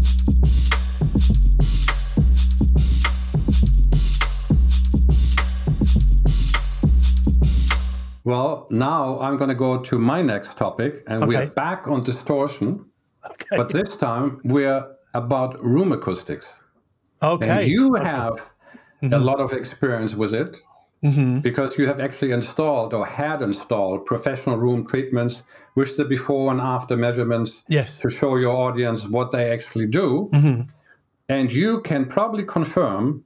Well, now I'm going to go to my next topic, and okay. we're back on distortion. Okay. But this time we're about room acoustics. Okay. And you okay. have mm-hmm. a lot of experience with it mm-hmm. because you have actually installed or had installed professional room treatments with the before and after measurements yes. to show your audience what they actually do. Mm-hmm. And you can probably confirm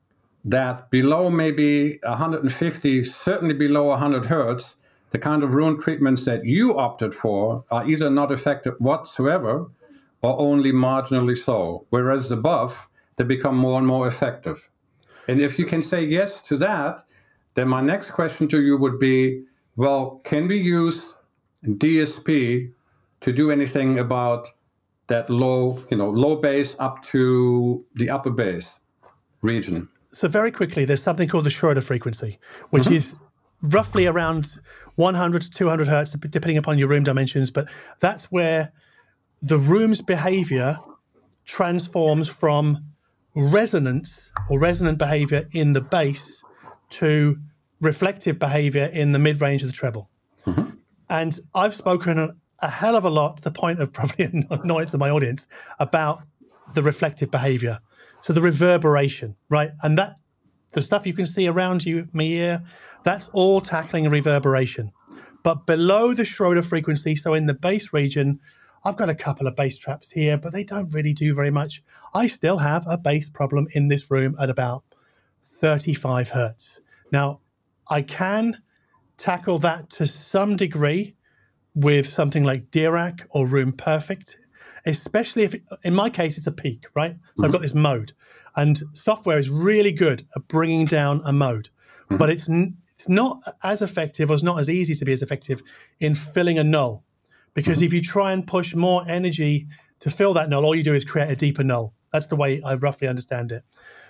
that below maybe one hundred fifty, certainly below one hundred hertz, the kind of room treatments that you opted for are either not effective whatsoever or only marginally so, whereas above, they become more and more effective. And if you can say yes to that, then my next question to you would be, well, can we use D S P to do anything about that low, you know, low bass up to the upper bass region? So very quickly, there's something called the Schroeder frequency, which mm-hmm. is roughly around one hundred to two hundred hertz, depending upon your room dimensions. But that's where the room's behavior transforms from resonance or resonant behavior in the bass to reflective behavior in the mid-range of the treble. Mm-hmm. And I've spoken a, a hell of a lot, to the point of probably annoyance to my audience, about the reflective behavior. So the reverberation, right? And that the stuff you can see around you, me here, that's all tackling reverberation. But below the Schroeder frequency, so in the bass region, I've got a couple of bass traps here, but they don't really do very much. I still have a bass problem in this room at about thirty-five hertz. Now, I can tackle that to some degree with something like Dirac or Room Perfect, especially if, it, in my case, it's a peak, right? So mm-hmm. I've got this mode, and software is really good at bringing down a mode, mm-hmm. but it's n- it's not as effective, or it's not as easy to be as effective in filling a null, because mm-hmm. if you try and push more energy to fill that null, all you do is create a deeper null. That's the way I roughly understand it.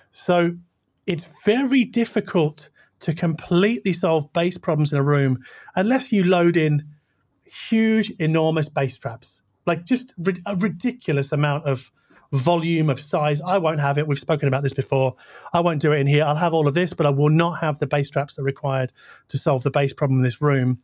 So it's very difficult to completely solve bass problems in a room unless you load in huge, enormous bass traps. Like just a ridiculous amount of volume, of size. I won't have it. We've spoken about this before. I won't do it in here. I'll have all of this, but I will not have the bass traps that are required to solve the bass problem in this room.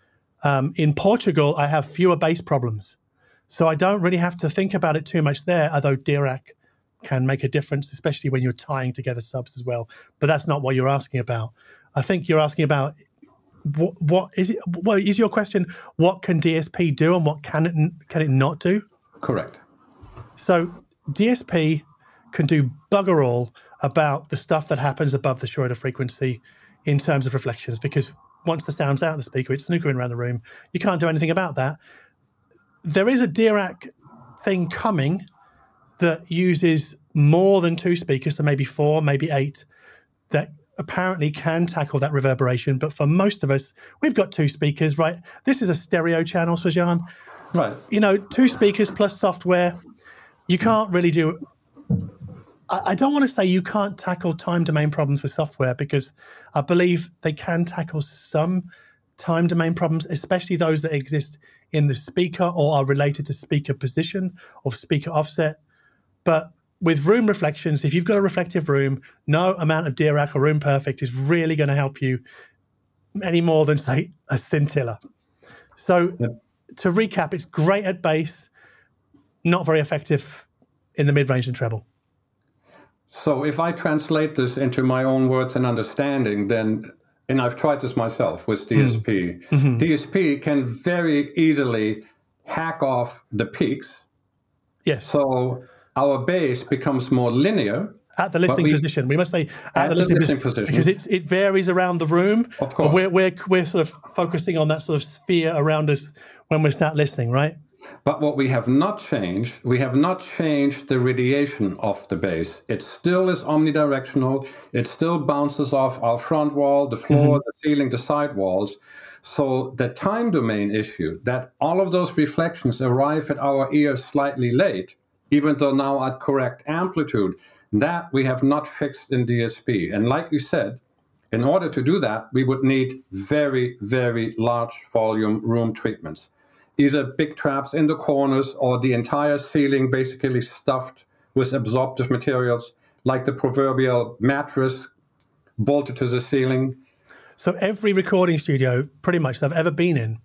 Um, in Portugal, I have fewer bass problems. So I don't really have to think about it too much there, although Dirac can make a difference, especially when you're tying together subs as well. But that's not what you're asking about. I think you're asking about What, what is it? Well, is your question, what can D S P do and what can it can it not do? Correct. So D S P can do bugger all about the stuff that happens above the Schroeder frequency in terms of reflections, because once the sound's out of the speaker, it's snookering around the room. You can't do anything about that. There is a Dirac thing coming that uses more than two speakers, so maybe four, maybe eight, that apparently can tackle that reverberation. But for most of us, we've got two speakers, right? This is a stereo channel, Suzanne. Right. You know, two speakers plus software. You can't really do... I, I don't want to say you can't tackle time domain problems with software, because I believe they can tackle some time domain problems, especially those that exist in the speaker or are related to speaker position or speaker offset. But with room reflections, if you've got a reflective room, no amount of Dirac or Room Perfect is really going to help you any more than, say, a scintilla. So yep. to recap, it's great at bass, not very effective in the mid-range and treble. So if I translate this into my own words and understanding, then, and I've tried this myself with D S P, mm-hmm. D S P can very easily hack off the peaks. Yes. So our bass becomes more linear. At the listening we, position. We must say at, at the listening, listening position, position. Because it's, it varies around the room. Of course. We're, we're, we're sort of focusing on that sort of sphere around us when we're sat listening, right? But what we have not changed, we have not changed the radiation of the bass. It still is omnidirectional. It still bounces off our front wall, the floor, mm-hmm. the ceiling, the side walls. So the time domain issue, that all of those reflections arrive at our ears slightly late, even though now at correct amplitude, that we have not fixed in D S P. And like you said, in order to do that, we would need very, very large volume room treatments. Either big traps in the corners or the entire ceiling basically stuffed with absorptive materials, like the proverbial mattress bolted to the ceiling. So every recording studio, pretty much, that I've ever been in,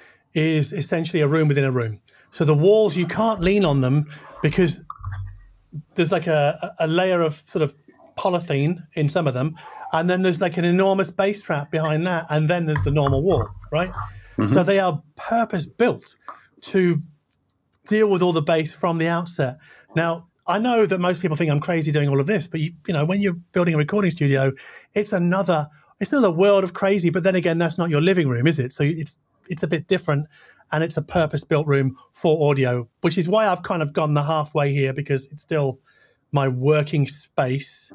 is essentially a room within a room. So the walls, you can't lean on them because there's like a, a layer of sort of polythene in some of them, and then there's like an enormous bass trap behind that, and then there's the normal wall, right? Mm-hmm. So they are purpose-built to deal with all the bass from the outset. Now, I know that most people think I'm crazy doing all of this, but you, you know, when you're building a recording studio, it's another it's another world of crazy. But then again, that's not your living room, is it? So it's it's a bit different, and it's a purpose-built room for audio, which is why I've kind of gone the halfway here, because it's still my working space.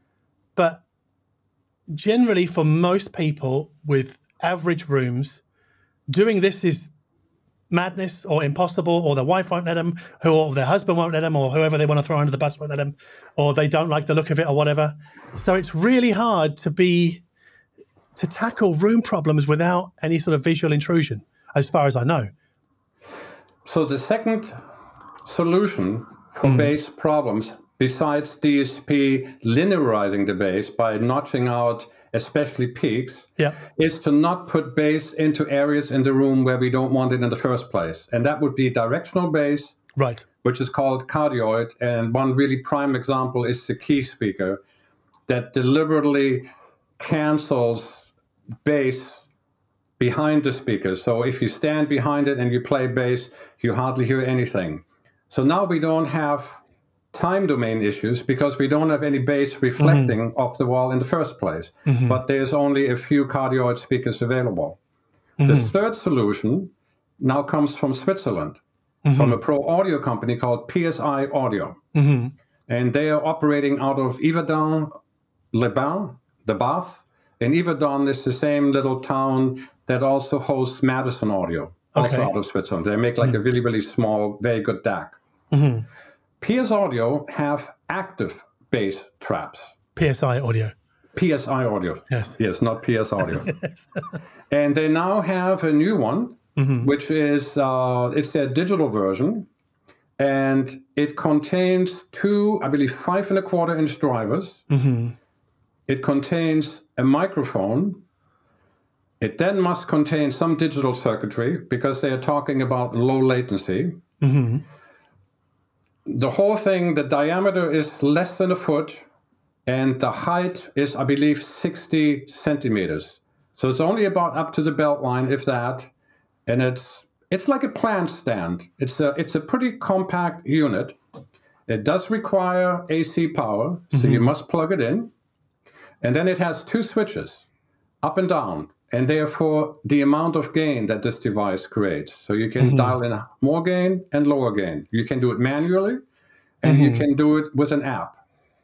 But generally, for most people with average rooms, doing this is madness or impossible, or their wife won't let them, or their husband won't let them, or whoever they want to throw under the bus won't let them, or they don't like the look of it or whatever. So it's really hard to be to tackle room problems without any sort of visual intrusion, as far as I know. So the second solution for mm. bass problems, besides D S P linearizing the bass by notching out especially peaks, yeah. is to not put bass into areas in the room where we don't want it in the first place. And that would be directional bass, right, which is called cardioid. And one really prime example is the key speaker that deliberately cancels bass behind the speaker. So if you stand behind it and you play bass, you hardly hear anything. So now we don't have time domain issues because we don't have any bass reflecting mm-hmm. off the wall in the first place. Mm-hmm. But there's only a few cardioid speakers available. Mm-hmm. The third solution now comes from Switzerland, mm-hmm. from a pro audio company called P S I Audio. Mm-hmm. And they are operating out of Yverdon, Le Bain, the Bath. And Yverdon is the same little town that also hosts Madison Audio, also okay. out of Switzerland. They make like mm-hmm. a really, really small, very good D A C. Mm-hmm. P S Audio have active bass traps. P S I Audio. P S I Audio. Yes. Yes, not P S Audio. Yes. And they now have a new one, mm-hmm. which is, uh, it's their digital version. And it contains two, I believe, five and a quarter inch drivers. Mm-hmm. It contains a microphone. It then must contain some digital circuitry because they are talking about low latency. Mm-hmm. The whole thing, the diameter is less than a foot, and the height is, I believe, sixty centimeters. So it's only about up to the belt line, if that. And it's it's like a plant stand. It's a it's a pretty compact unit. It does require A C power, so mm-hmm. you must plug it in. And then it has two switches, up and down. And therefore, the amount of gain that this device creates. So you can mm-hmm. dial in more gain and lower gain. You can do it manually, and mm-hmm. you can do it with an app.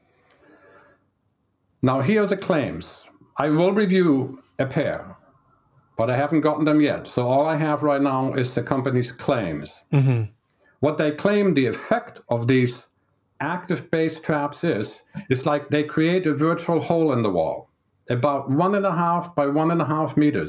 Now, here are the claims. I will review a pair, but I haven't gotten them yet. So all I have right now is the company's claims. Mm-hmm. What they claim the effect of these active bass traps is, is like they create a virtual hole in the wall, about one and a half by one and a half meters.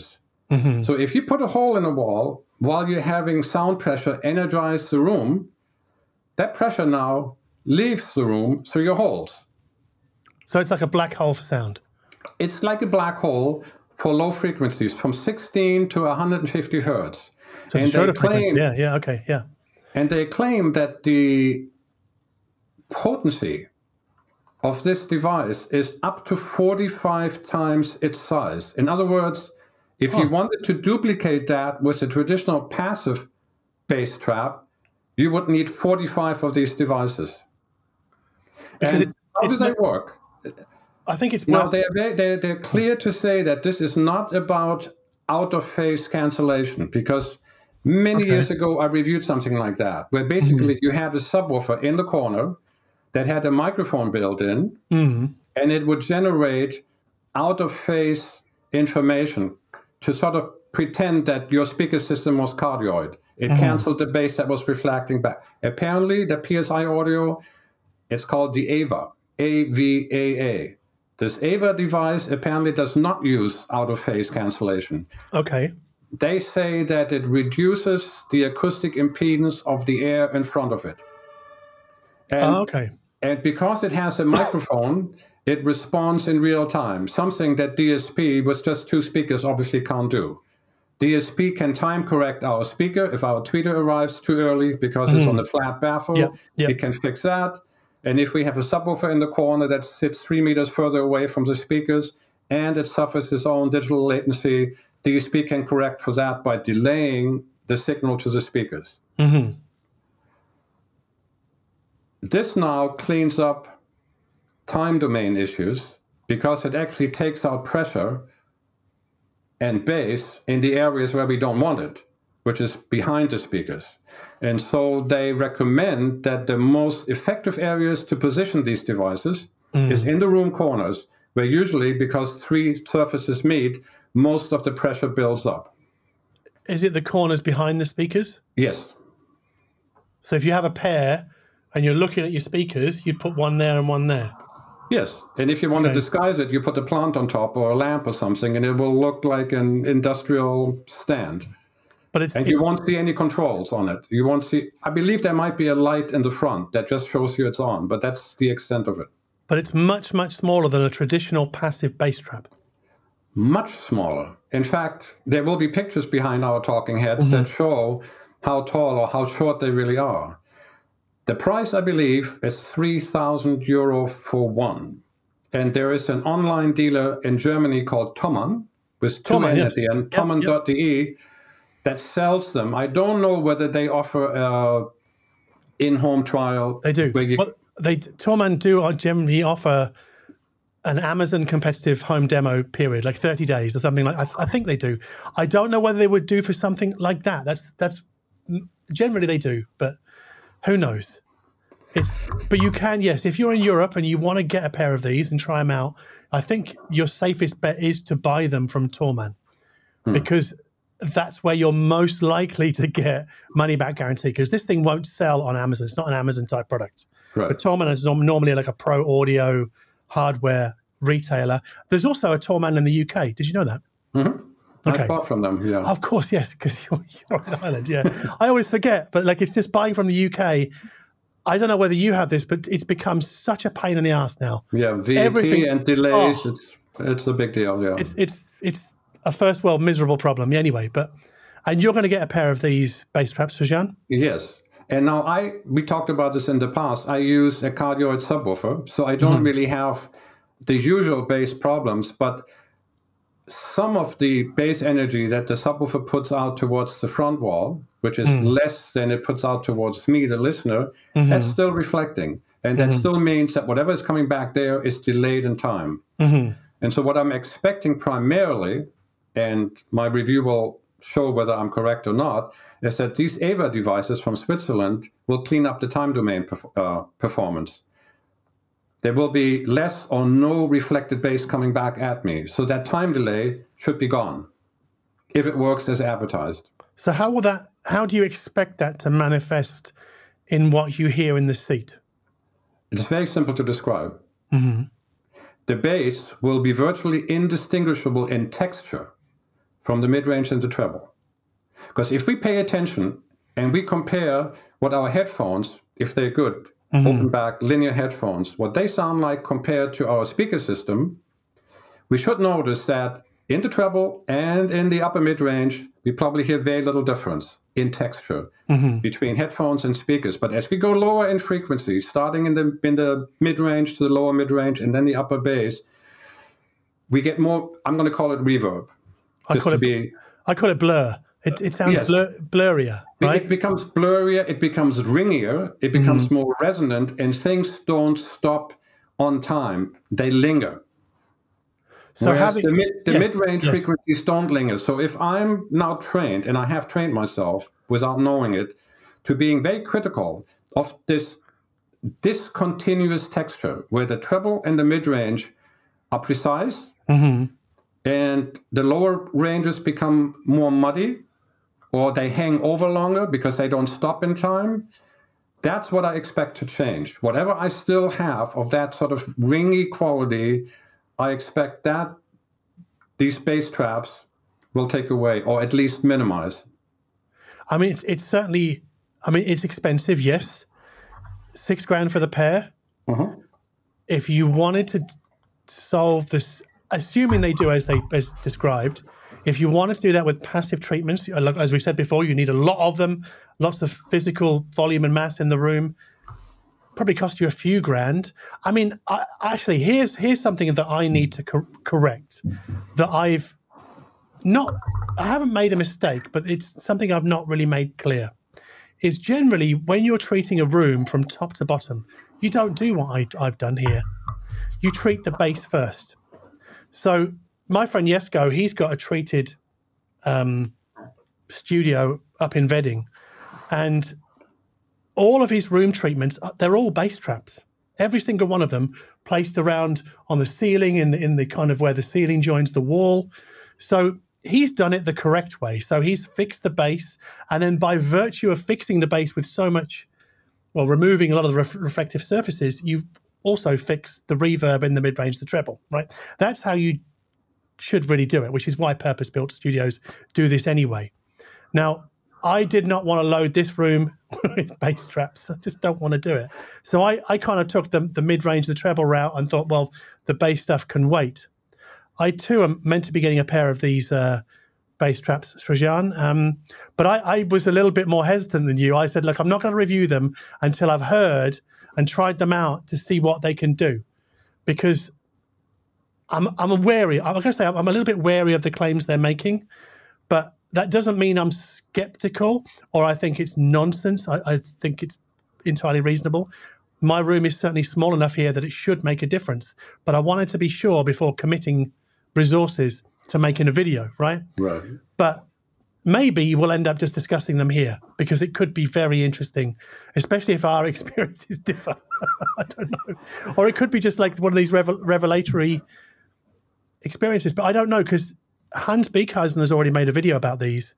Mm-hmm. So if you put a hole in a wall while you're having sound pressure energize the room, that pressure now leaves the room through your holes. So it's like a black hole for sound. It's like a black hole for low frequencies from sixteen to one hundred fifty hertz. So it's and a they claim, yeah, yeah, okay, yeah. And they claim that the potency of this device is up to forty-five times its size. In other words, if oh. you wanted to duplicate that with a traditional passive bass trap, you would need forty-five of these devices. Because and it's, how it's do they not, work? I think it's now they're, they're, they're clear to say that this is not about out-of-phase cancellation, because many okay. years ago I reviewed something like that, where basically mm-hmm. you had a subwoofer in the corner that had a microphone built in, mm-hmm. and it would generate out-of-phase information to sort of pretend that your speaker system was cardioid. It mm-hmm. canceled the bass that was reflecting back. Apparently, the P S I audio, it's called the A V A, A V A A. This A V A device apparently does not use out-of-phase cancellation. Okay. They say that it reduces the acoustic impedance of the air in front of it. And, oh, okay. And because it has a microphone, it responds in real time, something that D S P with just two speakers obviously can't do. D S P can time correct our speaker if our tweeter arrives too early because mm-hmm. it's on a flat baffle. Yep. Yep. It can fix that. And if we have a subwoofer in the corner that sits three meters further away from the speakers and it suffers its own digital latency, D S P can correct for that by delaying the signal to the speakers. Mm-hmm. This now cleans up time domain issues because it actually takes out pressure and bass in the areas where we don't want it, which is behind the speakers. And so they recommend that the most effective areas to position these devices mm. is in the room corners, where usually, because three surfaces meet, most of the pressure builds up. Is it the corners behind the speakers? Yes. So if you have a pair and you're looking at your speakers, you'd put one there and one there? Yes. And if you want okay. to disguise it, you put a plant on top or a lamp or something, and it will look like an industrial stand. But it's, and it's, you won't see any controls on it. You won't see, I believe there might be a light in the front that just shows you it's on, but that's the extent of it. But it's much, much smaller than a traditional passive bass trap. Much smaller. In fact, there will be pictures behind our talking heads mm-hmm. that show how tall or how short they really are. The price, I believe, is three thousand euro for one. And there is an online dealer in Germany called Thomann, with two N yes. at the end, Thomann dot D E, yep. that sells them. I don't know whether they offer a in-home trial. They do. You... Well, they Thomann do generally offer an Amazon competitive home demo period, like thirty days or something like. I, th- I think they do. I don't know whether they would do for something like that. That's that's generally they do, but who knows? It's but you can yes. If you're in Europe and you want to get a pair of these and try them out, I think your safest bet is to buy them from Thomann hmm. because that's where you're most likely to get money back guarantee. Because this thing won't sell on Amazon. It's not an Amazon type product. Right. But Thomann is normally like a pro audio hardware retailer. There's also a Thomann in the U K. Did you know that? Mm-hmm. Okay. I bought from them, yeah. Of course, yes, because you're, you're in Ireland, yeah. I always forget, but like it's just buying from the U K. I don't know whether you have this, but it's become such a pain in the ass now. Yeah, V A T Everything, and delays, oh, it's it's a big deal, yeah. It's it's it's a first world miserable problem anyway, but and you're going to get a pair of these bass traps for Jean? Yes. And now I, we talked about this in the past, I use a cardioid subwoofer, so I don't mm-hmm. really have the usual bass problems, but some of the bass energy that the subwoofer puts out towards the front wall, which is mm. less than it puts out towards me, the listener, mm-hmm. that's still reflecting. And that mm-hmm. still means that whatever is coming back there is delayed in time. Mm-hmm. And so what I'm expecting primarily, and my review will show whether I'm correct or not, is that these A V A devices from Switzerland will clean up the time domain perf- uh, performance. There will be less or no reflected bass coming back at me. So that time delay should be gone if it works as advertised. So how will that? How do you expect that to manifest in what you hear in the seat? It's very simple to describe. Mm-hmm. The bass will be virtually indistinguishable in texture from the mid-range and the treble. Because if we pay attention and we compare what our headphones, if they're good, mm-hmm. open back linear headphones, what they sound like compared to our speaker system, we should notice that in the treble and in the upper mid-range, we probably hear very little difference in texture mm-hmm. between headphones and speakers. But as we go lower in frequency, starting in the in the mid-range to the lower mid-range and then the upper bass, we get more, I'm going to call it reverb. I call it, be, I call it blur. It, it sounds yes. blur, blurrier, right? It becomes blurrier, it becomes ringier, it becomes mm-hmm. more resonant, and things don't stop on time. They linger. So Whereas having, the, mid, the yeah, mid-range yes. frequencies don't linger. So if I'm now trained, and I have trained myself without knowing it, to being very critical of this discontinuous texture, where the treble and the mid-range are precise, mm-hmm. and the lower ranges become more muddy, or they hang over longer because they don't stop in time, that's what I expect to change. Whatever I still have of that sort of ringy quality, I expect that these bass traps will take away, or at least minimize. I mean, it's, it's certainly, I mean, it's expensive, yes. Six grand for the pair. Uh-huh. If you wanted to solve this, assuming they do as they as described, if you wanted to do that with passive treatments, as we said before, you need a lot of them, lots of physical volume and mass in the room. Probably cost you a few grand. I mean, I, actually, here's here's something that I need to cor- correct. That I've not, I haven't made a mistake, but it's something I've not really made clear. Is generally when you're treating a room from top to bottom, you don't do what I, I've done here. You treat the bass first. So my friend Jesko, he's got a treated um, studio up in Wedding, and all of his room treatments, they're all bass traps. Every single one of them placed around on the ceiling, in the, in the kind of where the ceiling joins the wall. So he's done it the correct way. So he's fixed the bass, and then by virtue of fixing the bass with so much, well, removing a lot of the ref- reflective surfaces, you also fix the reverb in the mid-range, the treble, right? That's how you should really do it, which is why purpose-built studios do this anyway. Now, I did not want to load this room with bass traps. I just don't want to do it. So I, I kind of took the, the mid-range, the treble route, and thought, well, the bass stuff can wait. I, too, am meant to be getting a pair of these uh, bass traps, Srajan, um, but I, I was a little bit more hesitant than you. I said, look, I'm not going to review them until I've heard and tried them out to see what they can do, because I'm I'm wary. I'm going to say I'm a little bit wary of the claims they're making, but that doesn't mean I'm skeptical or I think it's nonsense. I, I think it's entirely reasonable. My room is certainly small enough here that it should make a difference, but I wanted to be sure before committing resources to making a video, right? Right. But maybe we'll end up just discussing them here, because it could be very interesting, especially if our experiences differ. I don't know. Or it could be just like one of these revel- revelatory experiences, but I don't know, because Hans Beekhuizen has already made a video about these.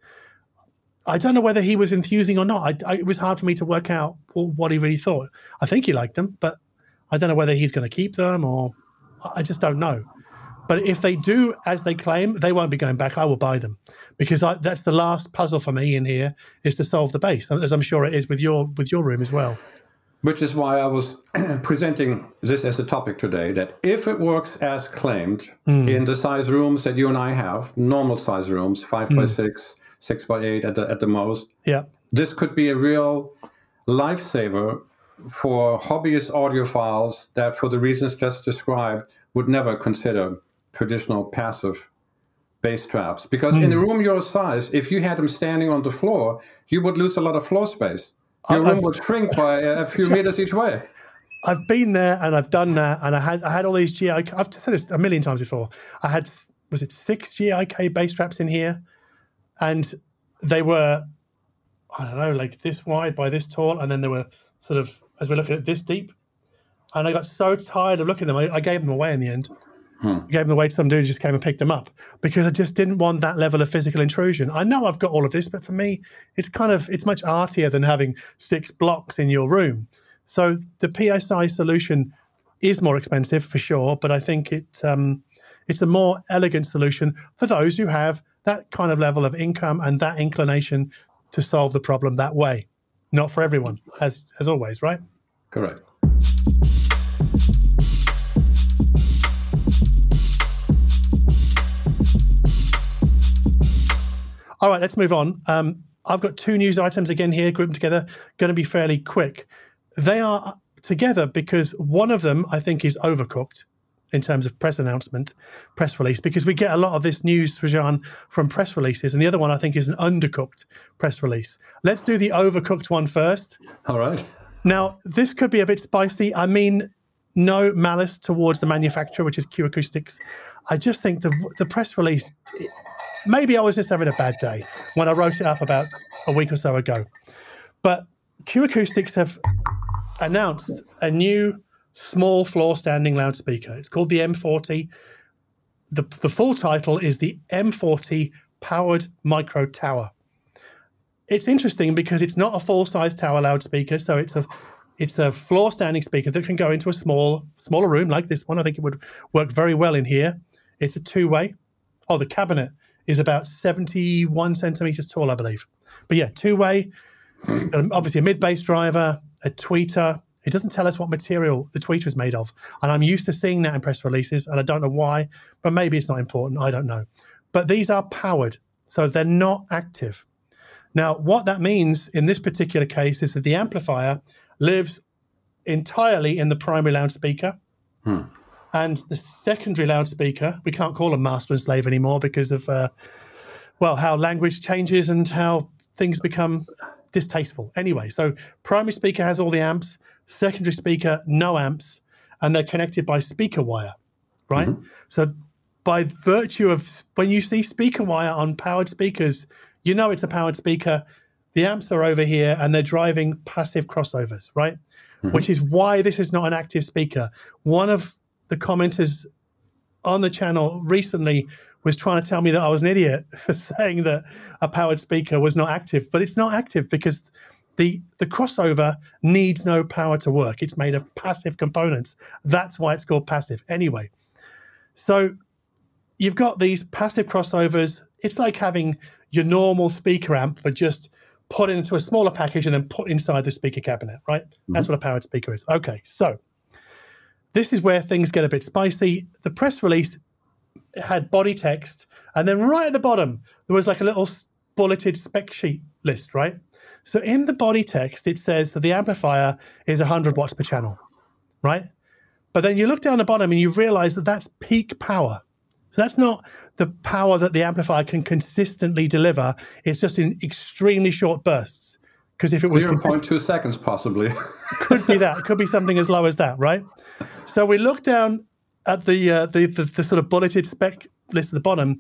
I don't know whether he was enthusing or not. I, I, it was hard for me to work out what he really thought. I think he liked them, but I don't know whether he's going to keep them, or I just don't know. But if they do as they claim, they won't be going back. I will buy them, because I, that's the last puzzle for me in here, is to solve the bass, as I'm sure it is with your with your room as well. Which is why I was presenting this as a topic today, that if it works as claimed mm. in the size rooms that you and I have, normal size rooms, five mm. by six, six by eight at the, at the most, yeah, this could be a real lifesaver for hobbyist audiophiles that, for the reasons just described, would never consider traditional passive bass traps. Because mm. in a room your size, if you had them standing on the floor, you would lose a lot of floor space. Your room I've, would shrink by a few meters each way. I've been there and I've done that, and I had I had all these G I K. I've said this a million times before. I had, was it six G I K bass traps in here, and they were, I don't know, like this wide by this tall, and then they were sort of, as we're looking at, this deep. And I got so tired of looking at them, I, I gave them away in the end. Hmm. I gave them away to some dude who just came and picked them up, because I just didn't want that level of physical intrusion. I know I've got all of this, but for me, it's kind of, it's much artier than having six blocks in your room. So the P S I solution is more expensive for sure, but I think it um, it's a more elegant solution for those who have that kind of level of income and that inclination to solve the problem that way. Not for everyone, as as always, right? Correct. All right, let's move on. Um, I've got two news items again here, grouped together, going to be fairly quick. They are together because one of them, I think, is overcooked in terms of press announcement, press release, because we get a lot of this news, Rajan, from press releases. And the other one, I think, is an undercooked press release. Let's do the overcooked one first. All right. Now, this could be a bit spicy. I mean, no malice towards the manufacturer, which is Q Acoustics. I just think the the press release, maybe I was just having a bad day when I wrote it up about a week or so ago. But Q Acoustics have announced a new small floor standing loudspeaker. It's called the M forty. The, the full title is the M forty Powered Micro Tower. It's interesting because it's not a full-size tower loudspeaker, so it's a it's a floor standing speaker that can go into a small smaller room like this one. I think it would work very well in here. It's a two-way. Oh, the cabinet is about seventy-one centimeters tall, I believe. But yeah, two-way. Um, obviously, a mid-bass driver, a tweeter. It doesn't tell us what material the tweeter is made of. And I'm used to seeing that in press releases, and I don't know why, but maybe it's not important. I don't know. But these are powered, so they're not active. Now, what that means in this particular case is that the amplifier lives entirely in the primary loudspeaker. Hmm. And the secondary loudspeaker, we can't call them master and slave anymore because of, uh, well, how language changes and how things become distasteful. Anyway, so primary speaker has all the amps, secondary speaker, no amps, and they're connected by speaker wire, right? Mm-hmm. So by virtue of, when you see speaker wire on powered speakers, you know it's a powered speaker. The amps are over here and they're driving passive crossovers, right? Mm-hmm. Which is why this is not an active speaker. One of the commenters on the channel recently was trying to tell me that I was an idiot for saying that a powered speaker was not active, but it's not active because the the crossover needs no power to work. It's made of passive components. That's why it's called passive. Anyway, so you've got these passive crossovers. It's like having your normal speaker amp, but just put into a smaller package and then put inside the speaker cabinet, right? Mm-hmm. That's what a powered speaker is. Okay, so this is where things get a bit spicy. The press release had body text, and then right at the bottom, there was like a little bulleted spec sheet list, right? So in the body text, it says that the amplifier is one hundred watts per channel, right? But then you look down the bottom and you realize that that's peak power. So that's not the power that the amplifier can consistently deliver. It's just in extremely short bursts. Because if it was zero point two seconds, possibly. Could be that. It could be something as low as that, right? So we look down at the, uh, the, the the sort of bulleted spec list at the bottom,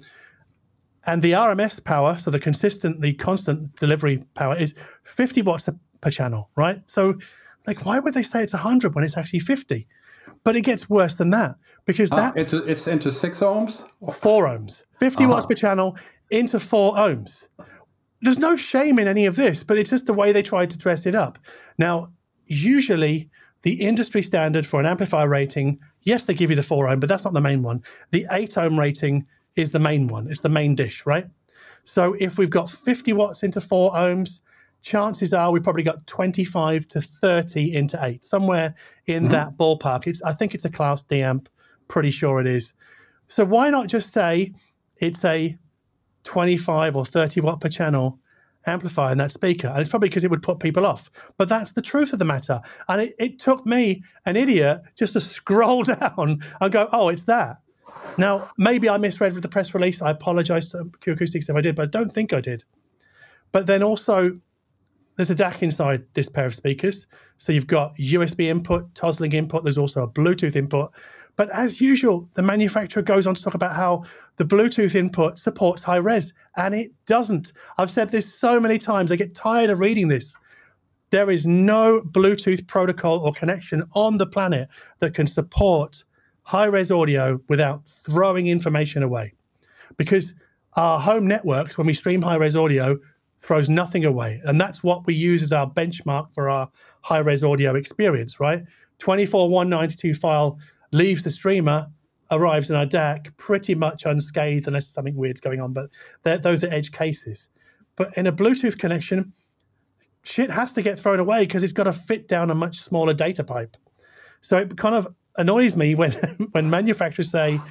and the R M S power, so the consistently constant delivery power, is fifty watts per channel, right? So, like, why would they say it's one hundred when it's actually fifty? But it gets worse than that because that ah, it's it's into six ohms, four ohms, fifty uh-huh. watts per channel into four ohms. There's no shame in any of this, but it's just the way they tried to dress it up. Now, usually the industry standard for an amplifier rating, yes, they give you the four ohm, but that's not the main one. The eight ohm rating is the main one. It's the main dish, right? So if we've got fifty watts into four ohms, chances are we probably got twenty-five to thirty into eight, somewhere in mm-hmm. that ballpark. It's I think it's a Class D amp, pretty sure it is. So why not just say it's a twenty-five or thirty watt per channel amplifier in that speaker? And it's probably because it would put people off. But that's the truth of the matter. And it, it took me, an idiot, just to scroll down and go, oh, it's that. Now, maybe I misread with the press release. I apologize to Q Acoustics if I did, but I don't think I did. But then also, there's a D A C inside this pair of speakers. So you've got U S B input, Toslink input. There's also a Bluetooth input. But as usual, the manufacturer goes on to talk about how the Bluetooth input supports high res, and it doesn't. I've said this so many times. I get tired of reading this. There is no Bluetooth protocol or connection on the planet that can support high res audio without throwing information away. Because our home networks, when we stream high res audio, throws nothing away. And that's what we use as our benchmark for our high res audio experience, right? twenty-four one ninety-two file leaves the streamer, arrives in our D A C pretty much unscathed unless something weird's going on, but those are edge cases. But in a Bluetooth connection, shit has to get thrown away because it's got to fit down a much smaller data pipe. So it kind of annoys me when when manufacturers say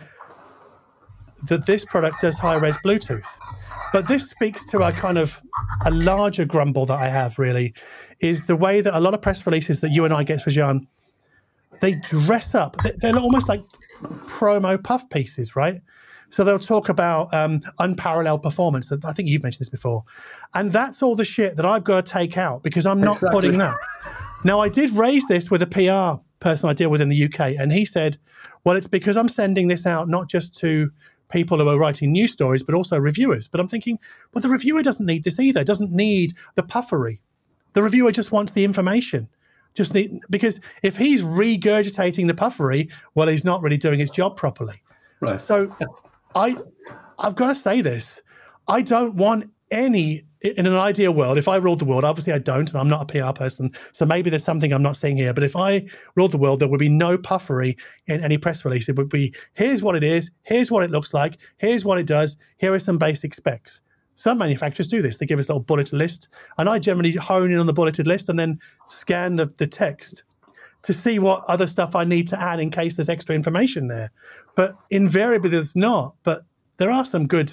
that this product does high-res Bluetooth. But this speaks to a kind of a larger grumble that I have, really, is the way that a lot of press releases that you and I get, Srijan, they dress up. They're almost like promo puff pieces, right? So they'll talk about um, unparalleled performance. I think you've mentioned this before. And that's all the shit that I've got to take out because I'm not exactly. putting that. Now, I did raise this with a P R person I deal with in the U K, and he said, well, it's because I'm sending this out not just to people who are writing news stories, but also reviewers. But I'm thinking, well, the reviewer doesn't need this either. Doesn't need the puffery. The reviewer just wants the information. Just need, because if he's regurgitating the puffery, well, he's not really doing his job properly. Right. So I, I've got to say this. I don't want any, in an ideal world, if I ruled the world, obviously I don't, and I'm not a P R person, so maybe there's something I'm not seeing here, but if I ruled the world, there would be no puffery in any press release. It would be, here's what it is, here's what it looks like, here's what it does, here are some basic specs. Some manufacturers do this. They give us a little bulleted list, and I generally hone in on the bulleted list and then scan the, the text to see what other stuff I need to add in case there's extra information there. But invariably there's not, but there are some good.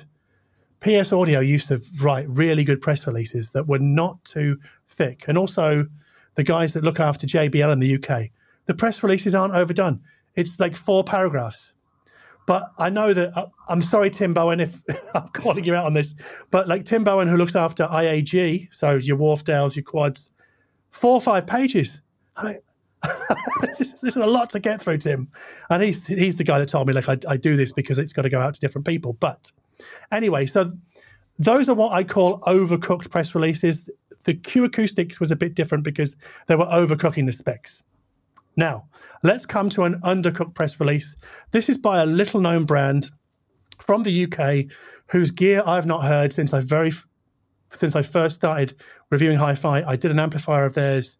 P S Audio used to write really good press releases that were not too thick. And also the guys that look after J B L in the U K, the press releases aren't overdone. It's like four paragraphs. But I know that, uh, I'm sorry, Tim Bowen, if I'm calling you out on this, but like Tim Bowen, who looks after I A G, so your Wharfdales, your Quads, four or five pages. I mean, this, is, this is a lot to get through, Tim. And he's he's the guy that told me, like, I, I do this because it's got to go out to different people. But anyway, so those are what I call overcooked press releases. The Q Acoustics was a bit different because they were overcooking the specs. Now, let's come to an undercooked press release. This is by a little-known brand from the U K whose gear I've not heard since I very since I first started reviewing hi-fi. I did an amplifier of theirs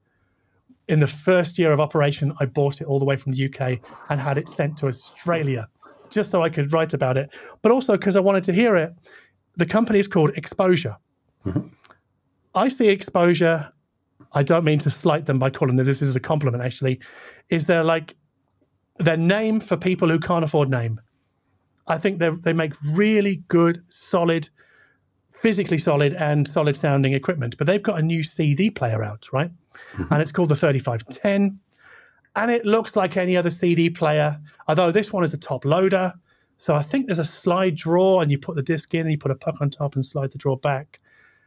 in the first year of operation. I bought it all the way from the U K and had it sent to Australia just so I could write about it, but also because I wanted to hear it. The company is called Exposure. Mm-hmm. I see Exposure, I don't mean to slight them by calling them this is a compliment, actually, is they're like their name for people who can't afford name. I think they they make really good, solid, physically solid and solid sounding equipment, but they've got a new C D player out, right? Mm-hmm. And it's called the thirty-five ten. And it looks like any other C D player, although this one is a top loader. So I think there's a slide drawer and you put the disc in and you put a puck on top and slide the drawer back.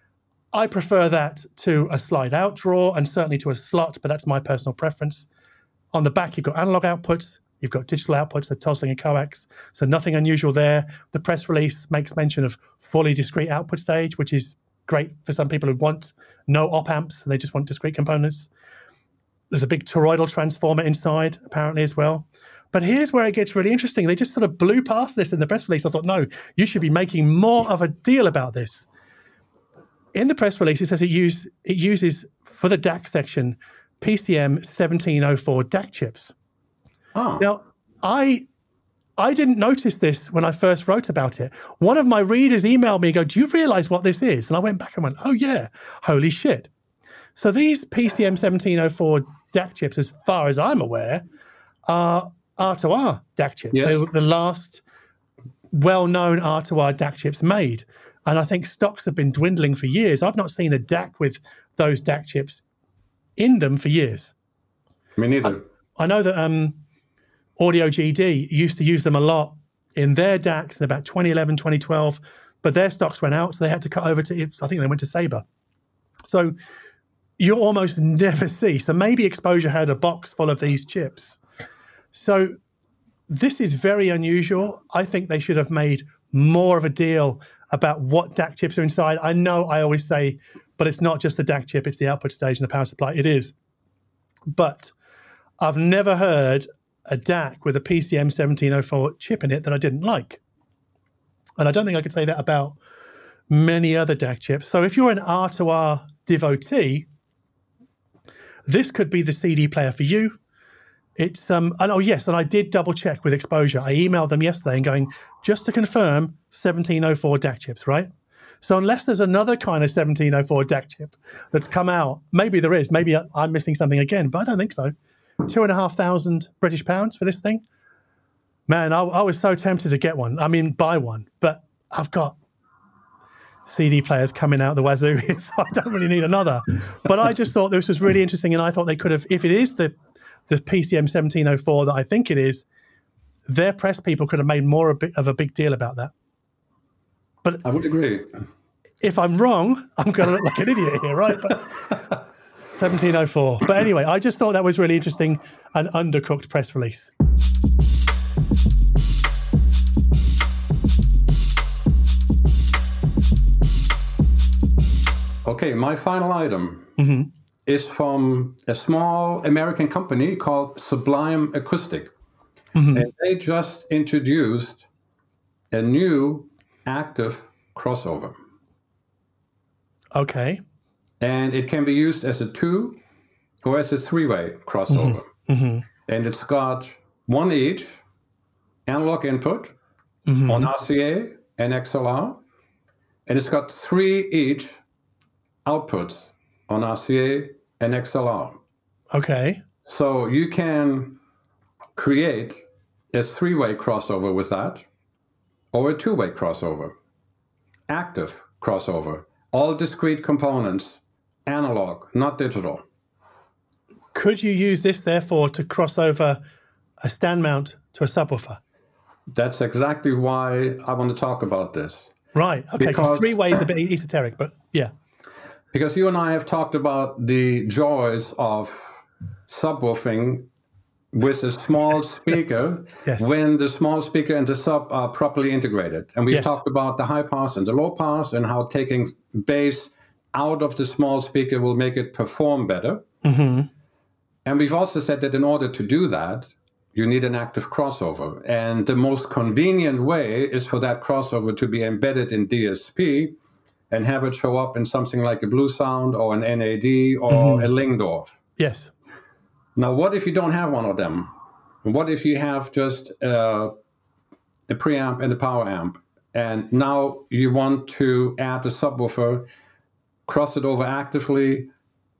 I prefer that to a slide out drawer and certainly to a slot, but that's my personal preference. On the back, you've got analog outputs, you've got digital outputs, the Tosling and coax, so nothing unusual there. The press release makes mention of fully discrete output stage, which is great for some people who want no op amps, they just want discrete components. There's a big toroidal transformer inside, apparently, as well. But here's where it gets really interesting. They just sort of blew past this in the press release. I thought, no, you should be making more of a deal about this. In the press release, it says it, use, it uses, for the D A C section, P C M seventeen oh four D A C chips. Oh. Now, I I didn't notice this when I first wrote about it. One of my readers emailed me and go, do you realize what this is? And I went back and went, oh, yeah, holy shit. So these P C M seventeen oh four D A C chips, as far as I'm aware, are R two R D A C chips. Yes. They were the last well-known R two R D A C chips made. And I think stocks have been dwindling for years. I've not seen a D A C with those D A C chips in them for years. Me neither. I, I know that um, Audio G D used to use them a lot in their D A Cs in about twenty eleven, twenty twelve, but their stocks ran out, so they had to cut over to, I think they went to Sabre. So you almost never see. So maybe Exposure had a box full of these chips. So this is very unusual. I think they should have made more of a deal about what D A C chips are inside. I know I always say, but it's not just the D A C chip, it's the output stage and the power supply. It is. But I've never heard a D A C with a P C M seventeen oh four chip in it that I didn't like. And I don't think I could say that about many other D A C chips. So if you're an R two R devotee, this could be the C D player for you. It's um and oh yes, and I did double check with Exposure. I emailed them yesterday and going, just to confirm, seventeen oh four D A C chips, right? So unless there's another kind of seventeen oh four D A C chip that's come out, maybe there is, maybe I'm missing something again, but I don't think so. Two and a half thousand British pounds for this thing. Man, I, I was so tempted to get one. I mean, buy one, but I've got C D players coming out the wazoo, so I don't really need another. But I just thought this was really interesting, and I thought they could have, if it is the the P C M seventeen oh four that I think it is, their press people could have made more of a big deal about that. But I would agree. If I'm wrong, I'm going to look like an idiot here, right? But seventeen oh four. But anyway, I just thought that was really interesting, an undercooked press release. Okay, my final item Mm-hmm. is from a small American company called Sublime Acoustic. Mm-hmm. And they just introduced a new active crossover. Okay. And it can be used as a two or as a three-way crossover. Mm-hmm. And it's got one each analog input Mm-hmm. on R C A and X L R. And it's got three each outputs on R C A and X L R. Okay. So you can create a three-way crossover with that, or a two-way crossover, active crossover, all discrete components, analog, not digital. Could you use this, therefore, to cross over a stand mount to a subwoofer? That's exactly why I want to talk about this. Right. Okay. Because Because- three ways a bit esoteric, but yeah. Because you and I have talked about the joys of subwoofing with a small speaker Yes. when the small speaker and the sub are properly integrated. And we've Yes. talked about the high pass and the low pass and how taking bass out of the small speaker will make it perform better. Mm-hmm. And we've also said that in order to do that, you need an active crossover. And the most convenient way is for that crossover to be embedded in D S P and have it show up in something like a Bluesound or an N A D or Mm-hmm. a Lingdorf. Yes. Now, what if you don't have one of them? What if you have just uh, a preamp and a power amp, and now you want to add a subwoofer, cross it over actively,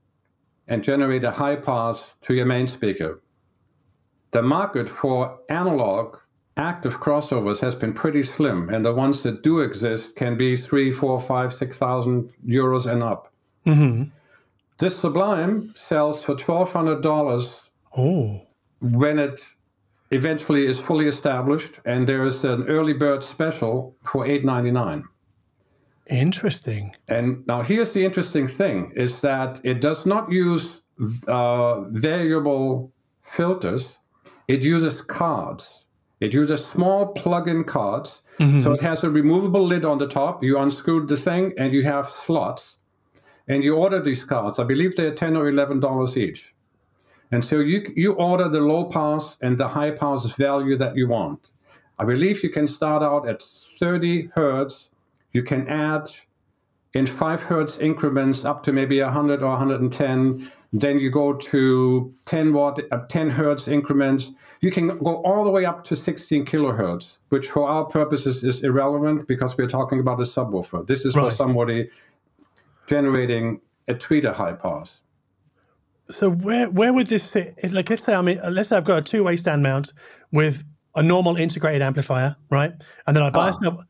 and generate a high pass to your main speaker? The market for analog active crossovers has been pretty slim, and the ones that do exist can be three, four, five, six thousand euros and up. Mm-hmm. This Sublime sells for twelve hundred dollars Oh. when it eventually is fully established, and there is an early bird special for eight ninety-nine. Interesting. And now here's the interesting thing, is that it does not use uh, variable filters. It uses cards. It uses small plug-in cards. Mm-hmm. So it has a removable lid on the top. You unscrew the thing and you have slots. And you order these cards. I believe they're ten or eleven dollars each. And so you you order the low pass and the high pass value that you want. I believe you can start out at thirty hertz. You can add in five hertz increments up to maybe one hundred or one hundred ten. Then you go to ten watt, uh, ten hertz increments. You can go all the way up to sixteen kilohertz, which for our purposes is irrelevant because we're talking about a subwoofer. This is Right. for somebody generating a tweeter high pass. So where where would this sit? It's like, let's say I'm in, let's say I've got a two-way stand mount with a normal integrated amplifier, right? And then I buy Ah. a snub.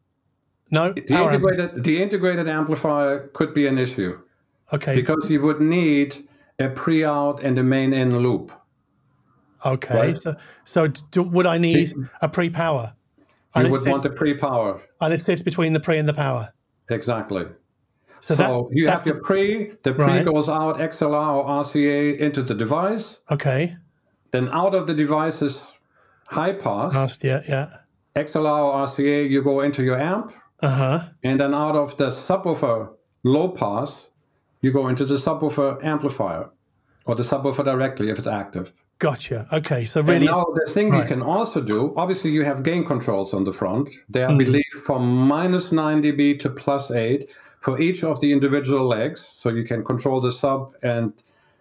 No, The power amp. integrated, the integrated amplifier could be an issue Okay. because you would need a pre-out and a main-in loop. Okay. Right. So so do, would I need a pre-power? You And it would sits, want a pre-power. and it sits between the pre and the power. Exactly. So, So, that's, you that's have your pre, the pre Right. goes out X L R or R C A into the device. the, okay. Then out of the device's high pass, Last, yeah, yeah. X L R or R C A, you go into your amp. Uh huh. And then out of the subwoofer low pass, you go into the subwoofer amplifier or the subwoofer directly if it's active. Gotcha. Okay. So And really, now it's- the thing right. you can also do, obviously you have gain controls on the front. They are Mm. believed from minus nine dB to plus eight for each of the individual legs. So you can control the sub and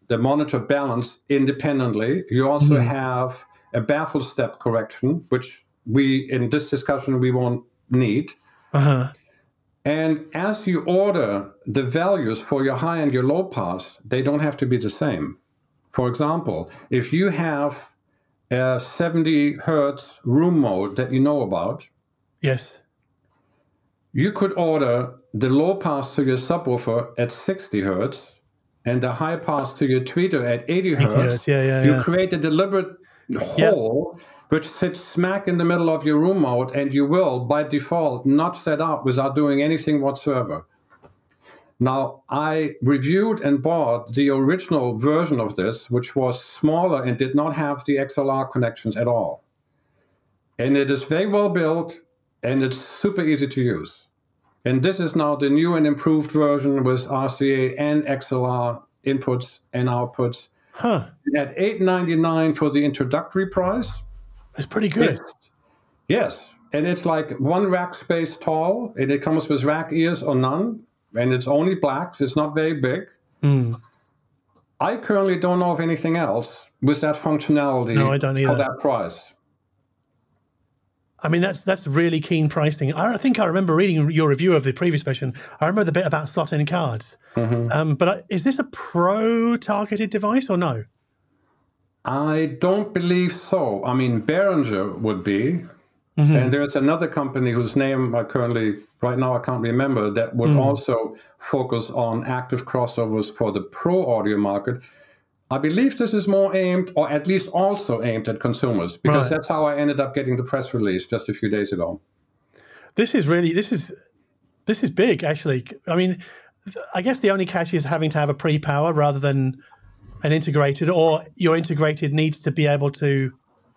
the monitor balance independently. You also Mhm. have a baffle step correction, which we, in this discussion, we won't need. Uh-huh. And as you order the values for your high and your low pass, they don't have to be the same. For example, if you have a seventy hertz room mode that you know about, Yes. you could order the low pass to your subwoofer at sixty hertz and the high pass to your tweeter at eighty hertz. hertz, yeah, yeah, you yeah. create a deliberate hole which sits smack in the middle of your room mode, and you will, by default, not set up without doing anything whatsoever. Now, I reviewed and bought the original version of this, which was smaller and did not have the X L R connections at all. And it is very well built, and it's super easy to use. And this is now the new and improved version with R C A and X L R inputs and outputs. Huh. At eight ninety-nine for the introductory price. It's pretty good. It's, yes. And it's like one rack space tall, and it comes with rack ears or none. And it's only black, so it's not very big. Mm. I currently don't know of anything else with that functionality No, I don't either. for that price. I mean, that's that's really keen pricing. I think I remember reading your review of the previous version. I remember the bit about slot-in cards. Mm-hmm. Um, but I, is this a pro-targeted device or no? I don't believe so. I mean, Behringer would be. Mm-hmm. And there's another company whose name I currently, right now, I can't remember, that would mm. also focus on active crossovers for the pro audio market. I believe this is more aimed, or at least also aimed at consumers, because right. that's how I ended up getting the press release just a few days ago. This is really, this is, this is big, actually. I mean, I guess the only catch is having to have a pre-power rather than an integrated, or your integrated needs to be able to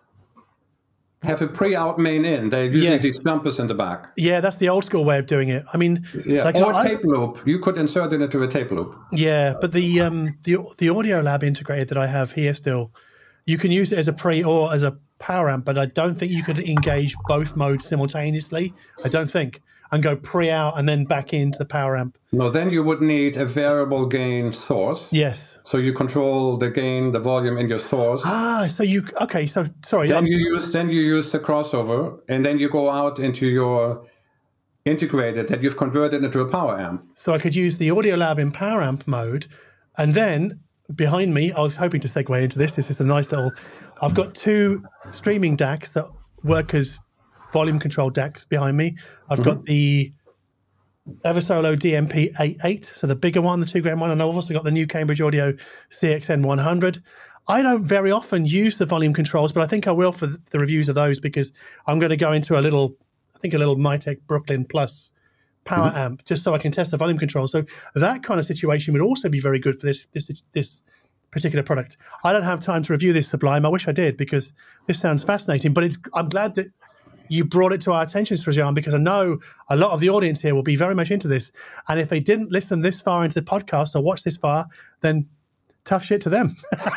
have a pre-out main in. They're using yes. these jumpers in the back. Yeah, that's the old school way of doing it. I mean, yeah, like or I, a tape loop. You could insert it into a tape loop. Yeah, but the um the the Audio Lab integrated that I have here still, you can use it as a pre or as a power amp, but I don't think you could engage both modes simultaneously. I don't think. And go pre-out and then back into the power amp. No, then you would need a variable gain source. Yes. So you control the gain, the volume in your source. Ah, so you okay? So sorry. Then I'm, you use then you use the crossover, and then you go out into your integrated that you've converted into a power amp. So I could use the Audio Lab in power amp mode, and then behind me, I was hoping to segue into this. This is a nice little. I've got two streaming D A Cs that work as volume control D A Cs behind me. I've mm-hmm. got the Eversolo D M P eighty-eight, so the bigger one, the two gram one, and I've also got the new Cambridge Audio C X N one hundred. I don't very often use the volume controls, but I think I will for the reviews of those because I'm going to go into a little, I think a little Mytek Brooklyn Plus power mm-hmm. amp just so I can test the volume control. So that kind of situation would also be very good for this this this particular product. I don't have time to review this Sublime. I wish I did because this sounds fascinating, but it's I'm glad that you brought it to our attention, Srajan, because I know a lot of the audience here will be very much into this. And if they didn't listen this far into the podcast or watch this far, then tough shit to them.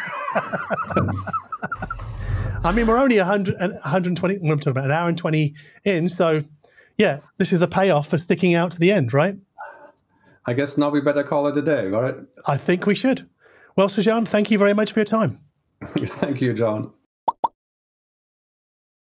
I mean, we're only one hundred, one hundred twenty, we're talking about an hour and twenty in. So, yeah, this is a payoff for sticking out to the end, right? I guess now we better call it a day, right? I think we should. Well, Srajan, thank you very much for your time. Thank you, John.